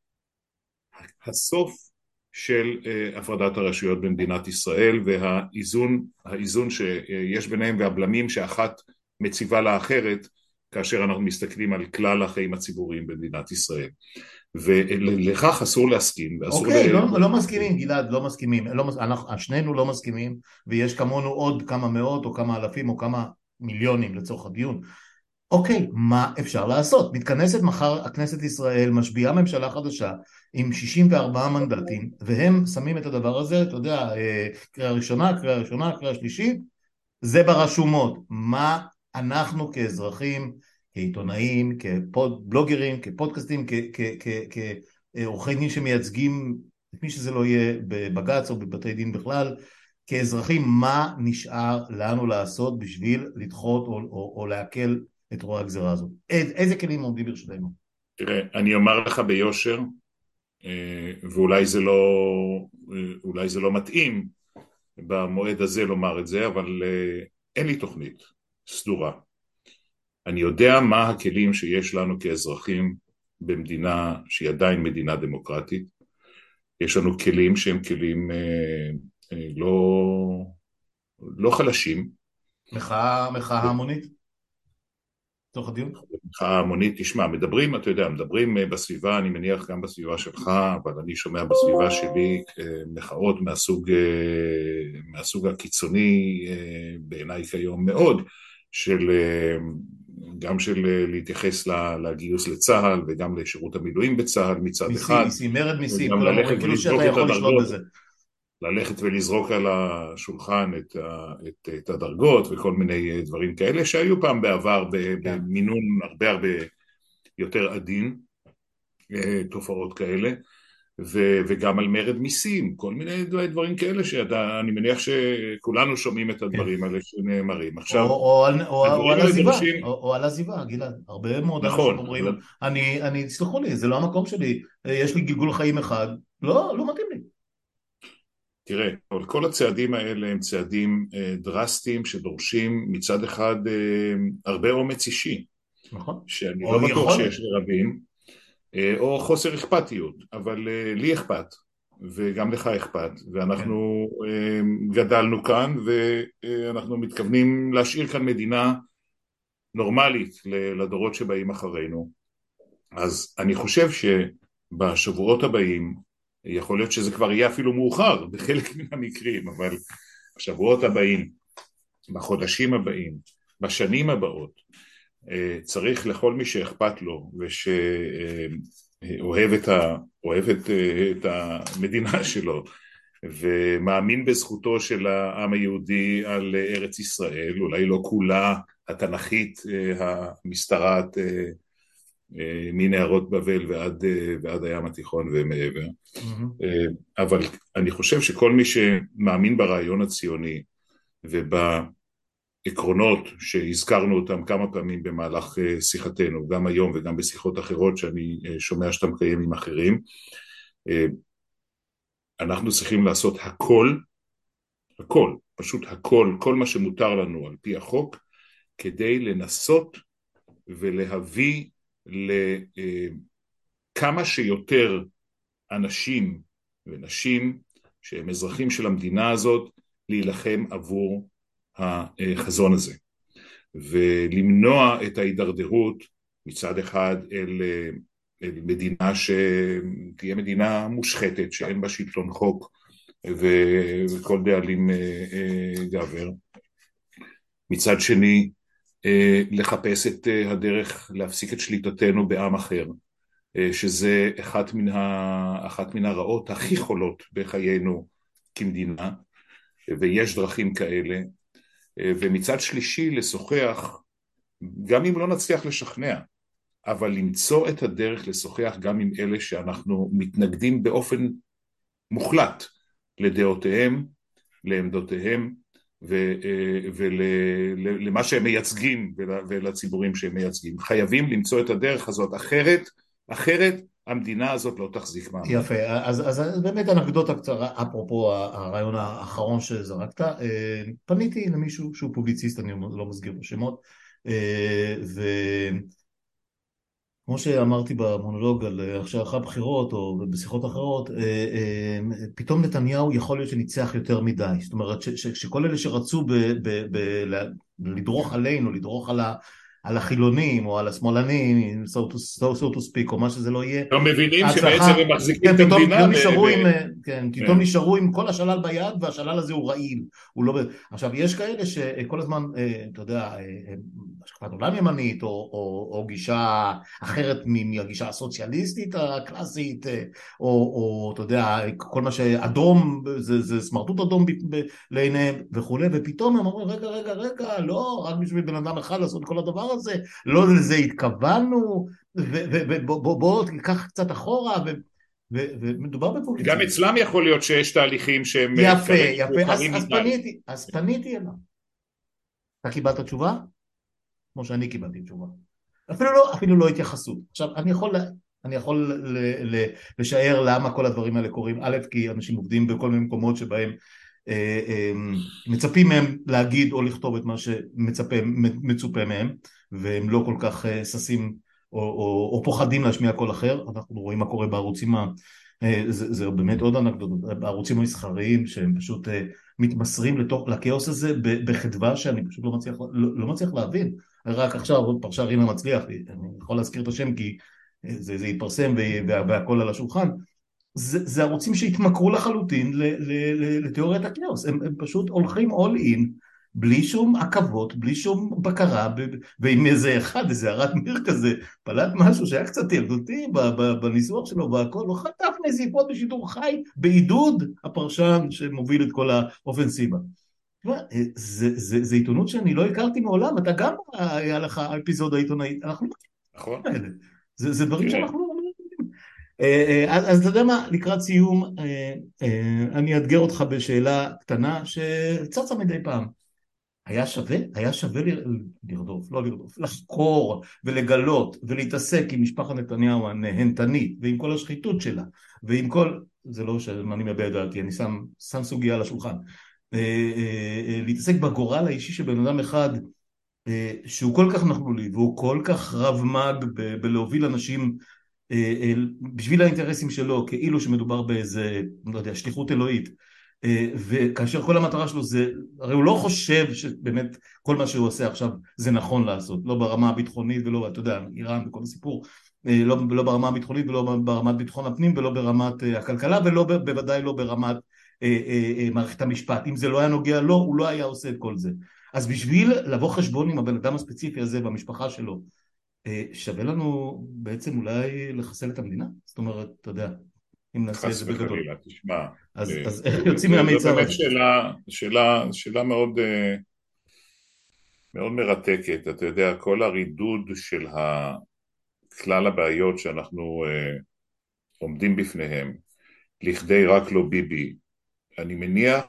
הסוף של הפרדת הרשויות במדינת ישראל, והאיזון, האיזון שיש ביניהם והבלמים שאחת מציבה לאחרת, כאשר אנחנו מסתכלים על כלל החיים הציבוריים במדינת ישראל. ולכך אסור להסכים. אוקיי, לא, לא מסכימים, גלעד, לא מסכימים. לא, אנחנו, שנינו לא מסכימים, ויש כמונו עוד כמה מאות או כמה אלפים או כמה מיליונים לצורך הדיון. אוקיי, מה אפשר לעשות? מתכנסת מחר הכנסת ישראל, משביעה ממשלה חדשה עם שישים וארבעה מנדטים, והם שמים את הדבר הזה, אתה יודע, קריאה ראשונה, קריאה ראשונה, קריאה שלישית, זה ברשומות. מה אנחנו כאזרחים, כעיתונאים, כבלוגרים, כפודקאסטים, כעורכי דין שמייצגים את מי שזה לא יהיה בבג"ץ או בבתי דין בכלל, כאזרחים, מה נשאר לנו לעשות בשביל לדחות או, או, או להקל את רוע הגזירה הזאת? איזה כלים עומדים ברשותנו? תראה, אני אומר לך ביושר, ואולי זה לא, אולי זה לא מתאים במועד הזה לומר את זה, אבל אין לי תוכנית סדורה. אני יודע מה הכלים שיש לנו כאזרחים במדינה שהיא עדיין מדינה דמוקרטית. יש לנו כלים שהם כלים אה, אה, לא, לא חלשים. מחאה, מחאה המונית? תוך הדיון? מחאה המונית, תשמע, מדברים, אתה יודע, מדברים בסביבה, אני מניח גם בסביבה שלך, אבל אני שומע בסביבה שלי מחאות מהסוג, מהסוג הקיצוני, בעיניי כיום מאוד, של גם של להתייחס לגיוס לצה"ל וגם לשירות המילואים בצה"ל מצד מיסים, אחד, מיסים, מרד מיסים, וגם כולם ללכת אומרים כאילו ולזרוק שאתה את יכול לשלוט הדרגות, בזה. ללכת ולזרוק על השולחן את, ה, את, את הדרגות וכל מיני דברים כאלה שהיו פעם בעבר כן. במינון הרבה הרבה יותר עדין, תופעות כאלה, ו, וגם על מרד מיסים, כל מיני דברים כאלה שאני מניח שכולנו שומעים את כן. הדברים האלה שנאמרים. או, עכשיו, או, על, או, או הדברים על האלה עזיבה, דורשים, או, או על עזיבה, גלעד. הרבה מאוד אנשים נכון, אומרים, אבל אני, אני, תסלחו לי, זה לא המקום שלי, יש לי גיגול חיים אחד, לא, לא מתאים לי. תראה, אבל כל הצעדים האלה הם צעדים אה, דרסטיים שדורשים מצד אחד אה, הרבה אומץ אישי, נכון. שאני לא או בטוח יכולת. שיש לרבים, אה, או חוסר אכפתיות, אבל אה, לי אכפת, וגם לך אכפת, כן. ואנחנו אה, גדלנו כאן, ואנחנו מתכוונים להשאיר כאן מדינה נורמלית לדורות שבאים אחרינו. אז אני חושב שבשבועות הבאים, יכול להיות שזה כבר יהיה אפילו מאוחר בחלק מן המקרים, אבל בשבועות הבאים, בחודשים הבאים, בשנים הבאות, צריך לכל מי שאכפת לו ושאוהב את, ה, אוהב את, את המדינה שלו ומאמין בזכותו של העם היהודי על ארץ ישראל, אולי לא כולה התנ"כית המשתרעת מנהרות בבל ועד, ועד הים התיכון ומעבר, Mm-hmm. אבל אני חושב שכל מי שמאמין ברעיון הציוני ובעקרונות שהזכרנו אותם כמה פעמים במהלך שיחתנו, גם היום וגם בשיחות אחרות שאני שומע שאתה מקיים עם אחרים, אנחנו צריכים לעשות הכל, הכל, פשוט הכל, כל מה שמותר לנו על פי החוק, כדי לנסות ולהביא לכמה שיותר אנשים ונשים שהם אזרחים של המדינה הזאת להילחם עבור החזון הזה ולמנוע את ההידרדרות מצד אחד אל, אל מדינה שתהיה מדינה מושחתת שאין בה שלטון חוק וכל דאלים גבר, מצד שני לחפש את הדרך להפסיק את שליטתנו בעם אחר, שזה אחת מן, ה... אחת מן הרעות הכי חולות בחיינו כמדינה, ויש דרכים כאלה, ומצד שלישי לשוחח, גם אם לא נצליח לשכנע, אבל למצוא את הדרך לשוחח גם עם אלה שאנחנו מתנגדים באופן מוחלט לדעותיהם, לעמדותיהם, ולמה שהם מייצגים ולציבורים שהם מייצגים. חייבים למצוא את הדרך הזאת, אחרת, אחרת המדינה הזאת לא תחזיק מעמד. יפה, אז, אז באמת אנקדוטה קצרה, אפרופו הרעיון האחרון שזרקת, פניתי למישהו שהוא פובליציסט, אני לא מסגיר בשמות, וכמו שאמרתי במונולוג על עכשיו אחרי הבחירות או בשיחות אחרות, פתאום נתניהו יכול להיות שניצח יותר מדי, זאת אומרת ש, ש, שכל אלה שרצו ב, ב, ב, לדרוך עלינו, לדרוך על ה... על החילונים או על השמאלנים, so to, so, so to speak, או מה שזה לא יהיה. לא מבינים ההצלחה, שבעצם הם מחזיקים כן, את פתאום, המדינה. פתאום, נשארו ו... עם, כן, פתאום נשארו עם כל השלל ביד, והשלל הזה הוא רעיל. הוא לא... עכשיו, יש כאלה שכל הזמן, אתה יודע, השקפת עולם ימנית, או, או, או גישה אחרת מהגישה הסוציאליסטית הקלאסית, או, או אתה יודע, כל מה שאדום, זה, זה סמרטוט אדום ב, ב, לעיניהם וכולי, ופתאום הם אומרים, רגע, רגע, רגע, לא, רק בשביל בן אדם אחד לעשות כל הדבר הזה, לא לזה התכוונו, ובוא תיקח קצת אחורה, ו- ומדובר גם בפוליטיקאים. אצלם יכול להיות שיש תהליכים שהם יפה, כרגע יפה, אז, מאוחרים אז מדי. פניתי, אז פניתי אליו. אתה קיבלת תשובה? כמו שאני קיבלתי תשובה. אפילו לא, אפילו לא התייחסות. עכשיו, אני יכול, אני יכול ל, ל, לשער למה כל הדברים האלה קורים. א', כי אנשים עובדים בכל מיני מקומות שבהם אה, אה, מצפים מהם להגיד או לכתוב את מה שמצופה מהם, והם לא כל כך אה, ששים או, או, או פוחדים להשמיע קול אחר. אנחנו רואים מה קורה בערוצים, ה, אה, זה, זה באמת עוד אנקדוטות, בערוצים המסחריים שהם פשוט אה, מתמסרים לתוך, לכאוס הזה בחדווה שאני פשוט לא מצליח, לא, לא מצליח להבין. רק עכשיו פרשה רינה מצליח, אני יכול להזכיר את השם כי זה, זה התפרסם והכל על השולחן, זה, זה ערוצים שהתמכרו לחלוטין ל, ל, ל, לתיאוריית הכאוס, הם, הם פשוט הולכים all in, בלי שום עכבות, בלי שום בקרה, ב, ועם איזה אחד, איזה ערת מיר כזה, פלט משהו שהיה קצת ילדותי בניסוח שלו והכל, הוא חטף נזיפות בשידור חי, בעידוד הפרשן שמוביל את כל האופנסיבה. זה, זה, זה עיתונות שאני לא הכרתי מעולם, אתה גם היה לך אפיזודה עיתונאית, אנחנו לא נכון? מכירים האלה, זה, זה דברים תראה, שאנחנו לא מכירים. אה, אה, אז, אז אתה יודע מה, לקראת סיום, אה, אה, אני אאתגר אותך בשאלה קטנה שצצה מדי פעם. היה שווה? היה שווה ל- לרדוף, לא לרדוף, לחקור ולגלות ולהתעסק עם משפחת נתניהו הנהנתנית ועם כל השחיתות שלה ועם כל, זה לא שאני מביע את דעתי, אני שם, שם סוגיה על השולחן, אה, אה, אה, להתעסק בגורל האישי של בן אדם אחד אה, שהוא כל כך נכלולי והוא כל כך רב מג ב- בלהוביל אנשים אה, אה, בשביל האינטרסים שלו, כאילו שמדובר באיזה, לא יודע, שליחות אלוהית, אה, וכאשר כל המטרה שלו זה, הרי הוא לא חושב שבאמת כל מה שהוא עושה עכשיו זה נכון לעשות, לא ברמה הביטחונית ולא, אתה יודע, איראן וכל הסיפור, אה, לא, לא ברמה הביטחונית ולא ברמת ביטחון הפנים ולא ברמת אה, הכלכלה ולא בוודאי לא ברמת אה, אה, אה, מערכת המשפט. אם זה לא היה נוגע לו, הוא לא היה עושה את כל זה. אז בשביל לבוא חשבון עם הבן אדם הספציפי הזה במשפחה שלו, אה, שווה לנו בעצם אולי לחסל את המדינה? זאת אומרת, אתה יודע, אם נעשה את זה חס בגדול. וחלילה, תשמע, אז, אה, אז איך יוצאים זה, זה מהמיצר באמת הזה? שאלה, שאלה, שאלה מאוד, אה, מאוד מרתקת. אתה יודע, כל הרידוד של כלל הבעיות שאנחנו אה, עומדים בפניהם, לכדי רק לא ביבי, אני מניח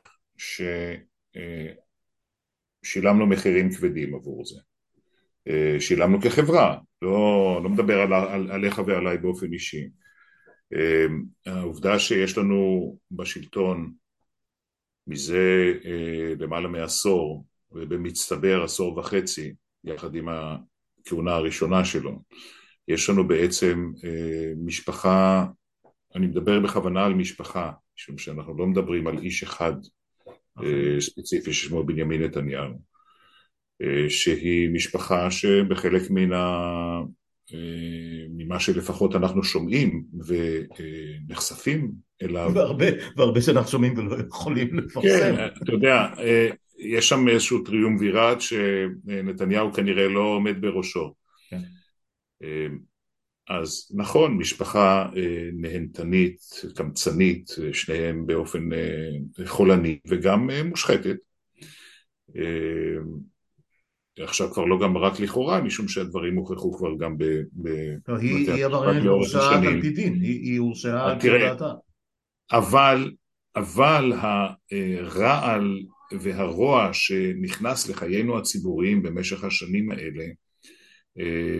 ששילמנו מחירים כבדים עבור זה. אה, שילמנו כחברה, לא, לא מדבר על, על, עליך ועליי באופן אישי. אה, העובדה שיש לנו בשלטון מזה אה, למעלה מעשור, ובמצטבר עשור וחצי, יחד עם הכהונה הראשונה שלו, יש לנו בעצם אה, משפחה, אני מדבר בכוונה על משפחה, משום שאנחנו לא מדברים על איש אחד אכן. אה, ספציפי ששמו בנימין נתניהו, אה, שהיא משפחה שבחלק מן ה... אה, ממה שלפחות אנחנו שומעים ונחשפים אליו. והרבה, והרבה שאנחנו שומעים ולא יכולים כן, לפרסם. אתה יודע, אה, יש שם איזשהו טריומווירט שנתניהו כנראה לא עומד בראשו. כן. אה, אז נכון, משפחה אה, נהנתנית, קמצנית, שניהם באופן אה, חולני וגם אה, מושחתת. אה, עכשיו כבר לא גם רק לכאורה, משום שהדברים הוכחו כבר גם לא, היא, בבתי היא המשפט עבריינית לאורך והורשעת על השנים. פי דין, היא, היא הורשעה אז על פי תראה, הודעתה. אבל, אבל הרעל והרוע שנכנס לחיינו הציבוריים במשך השנים האלה, אה,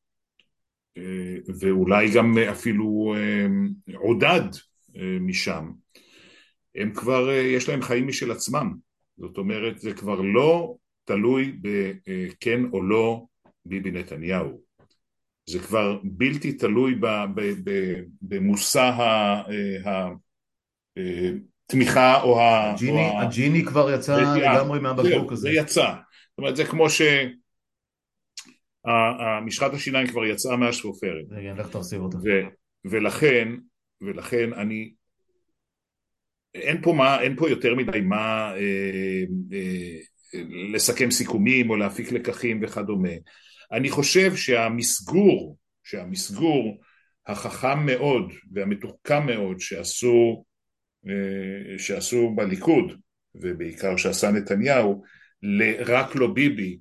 ואולי גם אפילו עודד משם, הם כבר, יש להם חיים משל עצמם. זאת אומרת, זה כבר לא תלוי בכן או לא ביבי נתניהו. זה כבר בלתי תלוי במושא התמיכה או הג'יני, הג'יני כבר יצא הרתיעה. לגמרי מהבקבוק זהו, זה הזה. יצא. זאת אומרת, זה כמו שהמשחת השיניים כבר יצאה מהשפופרת. רגע, לך תרסיב אותה. ו, ולכן, ולכן אני, אין פה מה, אין פה יותר מדי מה אה, אה, לסכם סיכומים או להפיק לקחים וכדומה. אני חושב שהמסגור, שהמסגור החכם מאוד והמתוחכם מאוד שעשו, אה, שעשו בליכוד, ובעיקר שעשה נתניהו, לרק לא ביבי,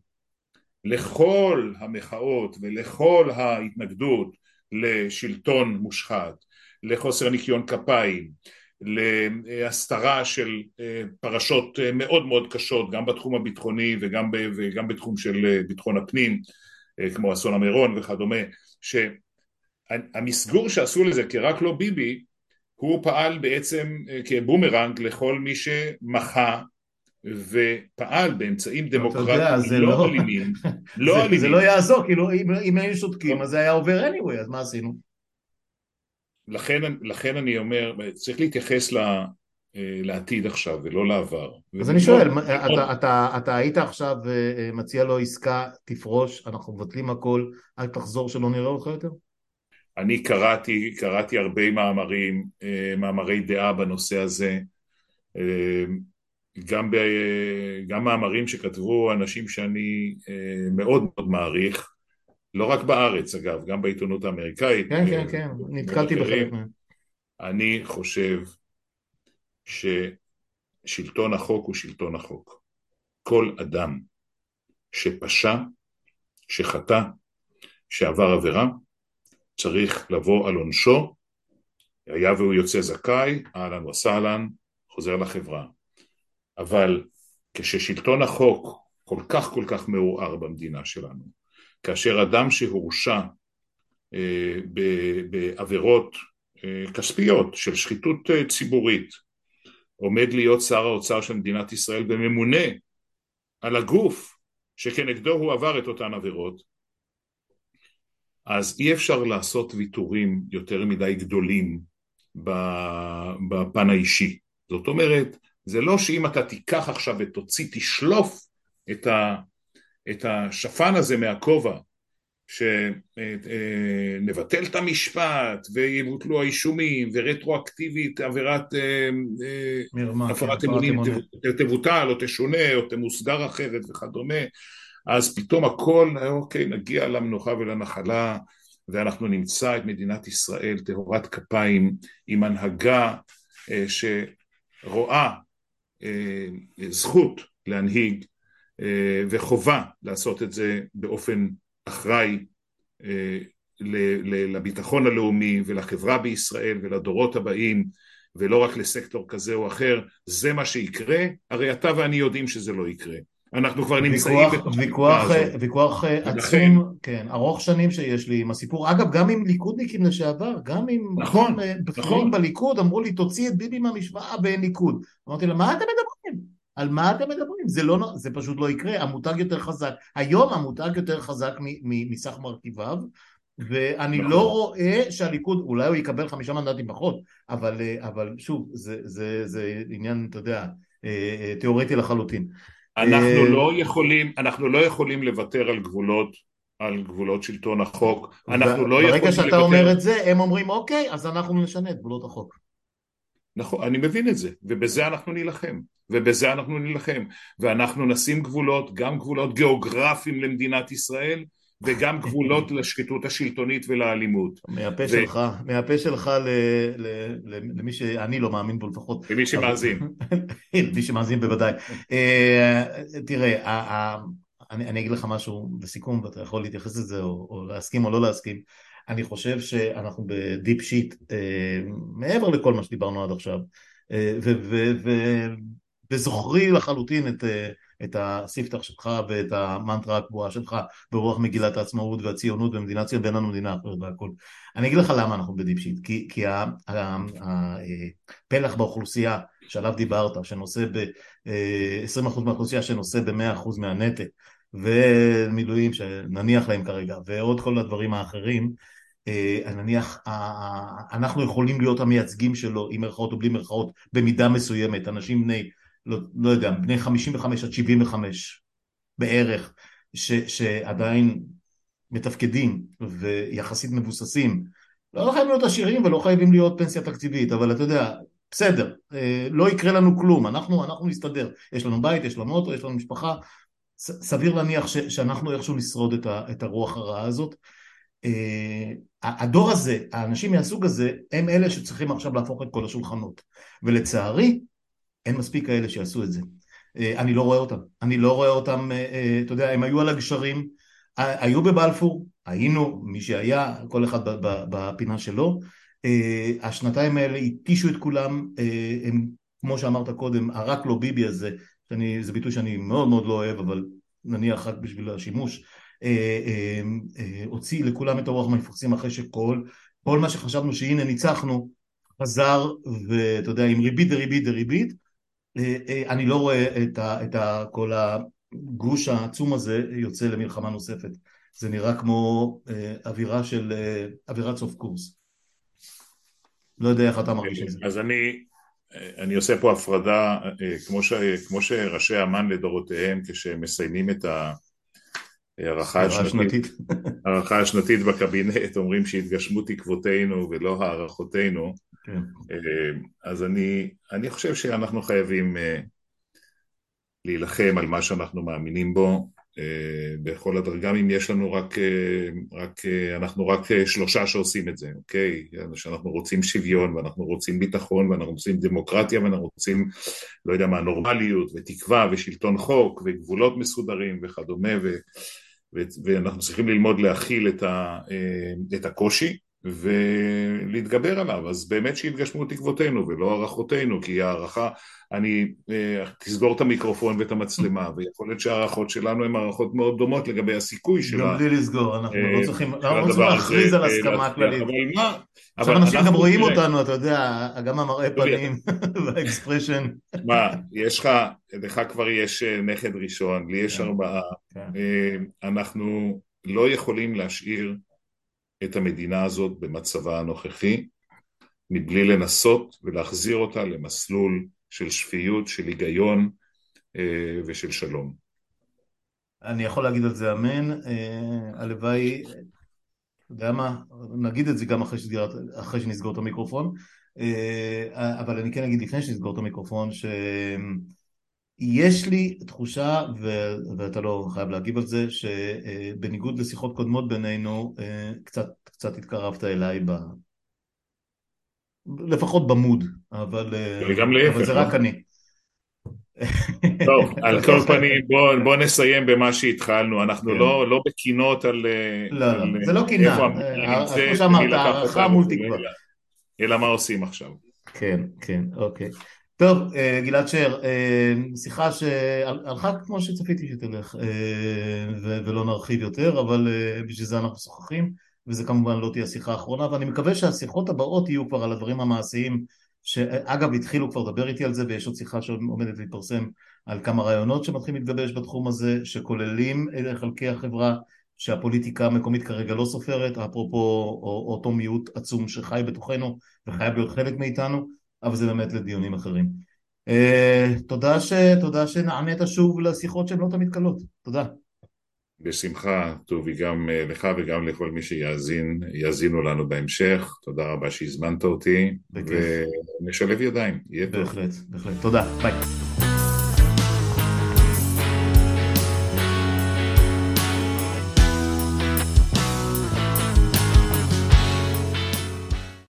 לכל המחאות ולכל ההתנגדות לשלטון מושחת לחוסר ניקיון כפיים, להסתרה של פרשות מאוד מאוד קשות גם בתחום הביטחוני וגם, וגם בתחום של ביטחון הפנים, כמו אסון המירון וכדומה, שהמסגור שעשו לזה כרק לא ביבי, הוא פעל בעצם כבומרנג לכל מי שמחה ופעל באמצעים דמוקרטיים לא, לא אלימים, לא זה, אלימים. זה לא יעזור, כאילו אם, אם היינו שותקים, אז זה היה עובר anyway, אז מה עשינו? לכן, לכן אני אומר, צריך להתייחס לה, לעתיד עכשיו ולא לעבר. אז אני שואל, אתה, אתה, אתה, אתה היית עכשיו מציע לו עסקה, תפרוש, אנחנו מבטלים הכל, אל תחזור שלא נראה אותך יותר? אני קראתי, קראתי הרבה מאמרים, מאמרי דעה בנושא הזה, גם, ב, גם מאמרים שכתבו אנשים שאני מאוד מאוד מעריך, לא רק בארץ אגב, גם בעיתונות האמריקאית. כן, כן, כן, נתקלתי בחלק מהם. אני חושב ששלטון החוק הוא שלטון החוק. כל אדם שפשע, שחטא, שעבר עבירה, צריך לבוא על עונשו, היה והוא יוצא זכאי, אהלן וסהלן, חוזר לחברה. אבל כששלטון החוק כל כך כל כך מעורער במדינה שלנו, כאשר אדם שהורשע אה, בעבירות אה, כספיות של שחיתות אה, ציבורית, עומד להיות שר האוצר של מדינת ישראל וממונה על הגוף שכנגדו הוא עבר את אותן עבירות, אז אי אפשר לעשות ויתורים יותר מדי גדולים בפן האישי. זאת אומרת, זה לא שאם אתה תיקח עכשיו ותוציא, תשלוף את, ה, את השפן הזה מהכובע, שנבטל את המשפט ויבוטלו האישומים ורטרואקטיבית עבירת מרמה, הפרת כן, אמונים תבוטל או תשונה או תמוסגר אחרת וכדומה, אז פתאום הכל, אוקיי, נגיע למנוחה ולנחלה, ואנחנו נמצא את מדינת ישראל טהורת כפיים עם הנהגה שרואה זכות להנהיג וחובה לעשות את זה באופן אחראי לביטחון הלאומי ולחברה בישראל ולדורות הבאים, ולא רק לסקטור כזה או אחר. זה מה שיקרה, הרי אתה ואני יודעים שזה לא יקרה. אנחנו כבר נמצאים ויכוח, ויכוח עצום, כן, ארוך שנים שיש לי עם הסיפור, אגב גם עם ליכודניקים לשעבר, גם עם נכון, בכירים בליכוד, אמרו לי תוציא את ביבי מהמשוואה ואין ליכוד. אמרתי לה, מה אתם מדברים? על מה אתם מדברים? זה, לא, זה פשוט לא יקרה, המותג יותר חזק, היום המותג יותר חזק מסך מרכיביו, ואני נכון. לא רואה שהליכוד, אולי הוא יקבל חמישה מנדטים פחות, אבל, אבל שוב, זה, זה, זה עניין, אתה יודע, תיאורטי לחלוטין. אנחנו לא יכולים, אנחנו לא יכולים לוותר על גבולות, על גבולות שלטון החוק. אנחנו לא יכולים ברגע שאתה אומר את זה, הם אומרים, אוקיי, אז אנחנו נשנה את גבולות החוק. נכון, אני מבין את זה, ובזה אנחנו נלחם, ובזה אנחנו נלחם, ואנחנו נשים גבולות, גם גבולות גיאוגרפיים למדינת ישראל, וגם גבולות לשחיתות השלטונית ולאלימות. מהפה שלך, מהפה שלך למי שאני לא מאמין בו לפחות. למי שמאזין. למי שמאזין בוודאי. תראה, אני אגיד לך משהו בסיכום, ואתה יכול להתייחס לזה, או להסכים או לא להסכים. אני חושב שאנחנו בדיפ שיט, מעבר לכל מה שדיברנו עד עכשיו, וזוכרי לחלוטין את... את הספתח שלך ואת המנטרה הקבועה שלך ברוח מגילת העצמאות והציונות במדינת ציון בין לנו מדינה אחרת והכל. אני אגיד לך למה אנחנו בדיפ שיט, כי, כי הפלח באוכלוסייה שעליו דיברת, שנושא ב-עשרים אחוז מהאוכלוסייה שנושא ב-מאה אחוז מהנטל, ומילואים שנניח להם כרגע, ועוד כל הדברים האחרים, נניח, אנחנו יכולים להיות המייצגים שלו, עם מרכאות או בלי מרכאות, במידה מסוימת, אנשים בני לא, לא יודע, בני חמישים וחמש עד שבעים וחמש בערך, ש, שעדיין מתפקדים ויחסית מבוססים, לא חייבים להיות עשירים ולא חייבים להיות פנסיה תקציבית, אבל אתה יודע, בסדר, לא יקרה לנו כלום, אנחנו, אנחנו נסתדר, יש לנו בית, יש לנו אוטו, יש לנו משפחה, סביר להניח ש, שאנחנו איכשהו נשרוד את, ה, את הרוח הרעה הזאת. הדור הזה, האנשים מהסוג הזה, הם אלה שצריכים עכשיו להפוך את כל השולחנות, ולצערי, אין מספיק כאלה שיעשו את זה. אני לא רואה אותם. אני לא רואה אותם, אתה יודע, הם היו על הגשרים, היו בבלפור, היינו, מי שהיה, כל אחד בפינה שלו, השנתיים האלה התישו את כולם, הם, כמו שאמרת קודם, הרק לא ביבי הזה, שאני, זה ביטוי שאני מאוד מאוד לא אוהב, אבל נניח רק בשביל השימוש, הוציא לכולם את הרוח מהמפרשים אחרי שכל כל מה שחשבנו שהנה ניצחנו חזר, ואתה יודע, עם ריבית דריבית דריבית. אני לא רואה את, ה, את ה, כל הגוש העצום הזה יוצא למלחמה נוספת. זה נראה כמו אווירה של אווירת סוף קורס. לא יודע איך אתה מרגיש עם זה. אז אני, אני עושה פה הפרדה, כמו, ש, כמו שראשי אמ"ן לדורותיהם, כשהם מסיימים את הערכה השנתית, הערכה השנתית בקבינט, אומרים שהתגשמו תקוותינו ולא הערכותינו. כן. אז אני, אני חושב שאנחנו חייבים להילחם על מה שאנחנו מאמינים בו, בכל הדרגה, גם אם יש לנו רק, רק, אנחנו רק שלושה שעושים את זה, אוקיי? שאנחנו רוצים שוויון, ואנחנו רוצים ביטחון, ואנחנו רוצים דמוקרטיה, ואנחנו רוצים, לא יודע מה, נורמליות, ותקווה, ושלטון חוק, וגבולות מסודרים, וכדומה, ו, ו, ואנחנו צריכים ללמוד להכיל את, ה, את הקושי, ולהתגבר עליו. אז באמת שהתגשמו תקוותינו ולא הערכותינו, כי הערכה, אני תסגור את המיקרופון ואת המצלמה, ויכול להיות שהערכות שלנו הן הערכות מאוד דומות לגבי הסיכוי שלה. גם בלי לסגור, אנחנו לא צריכים, אנחנו רוצים להכריז על הסכמה כללית. אבל מה? עכשיו אנשים גם רואים אותנו, אתה יודע, גם המראה פנים והאקספרשן. מה, יש לך, לך כבר יש נכד ראשון, לי יש ארבעה, אנחנו לא יכולים להשאיר את המדינה הזאת במצבה הנוכחי, מבלי לנסות ולהחזיר אותה למסלול של שפיות, של היגיון ושל שלום. אני יכול להגיד על זה אמן, הלוואי, אתה יודע מה, נגיד את זה גם אחרי, שסגר, אחרי שנסגור את המיקרופון, אבל אני כן אגיד לפני שנסגור את המיקרופון, שיש לי תחושה, ו- ואתה לא חייב להגיב על זה, שבניגוד לשיחות קודמות בינינו, קצת, קצת התקרבת אליי, ב... לפחות במוד, אבל, אבל זה רק אני. טוב, על כל פנים בוא, בוא נסיים במה שהתחלנו, אנחנו כן. לא, לא בקינות על, לא, על לא, זה לא קינה, כמו שאמרת, הערכה מול תקווה. אלא מה עושים עכשיו. כן, כן, אוקיי. טוב, גלעד שר, שיחה שהלכה כמו שצפיתי שתלך, ולא נרחיב יותר, אבל בשביל זה אנחנו שוחחים, וזה כמובן לא תהיה שיחה האחרונה, ואני מקווה שהשיחות הבאות יהיו כבר על הדברים המעשיים, שאגב התחילו כבר לדבר איתי על זה, ויש עוד שיחה שעומדת להתפרסם על כמה רעיונות שמתחילים להתגבש בתחום הזה, שכוללים חלקי החברה, שהפוליטיקה המקומית כרגע לא סופרת, אפרופו אותו מיעוט עצום שחי בתוכנו, וחייב להיות חלק מאיתנו, אבל זה באמת לדיונים אחרים. תודה ש... תודה שנענית שוב לשיחות שהן לא תמיד קלות. תודה. בשמחה, טובי, גם לך וגם לכל מי שיאזין, יאזינו לנו בהמשך. תודה רבה שהזמנת אותי, ונשלב ידיים. בהחלט, בהחלט. תודה, ביי.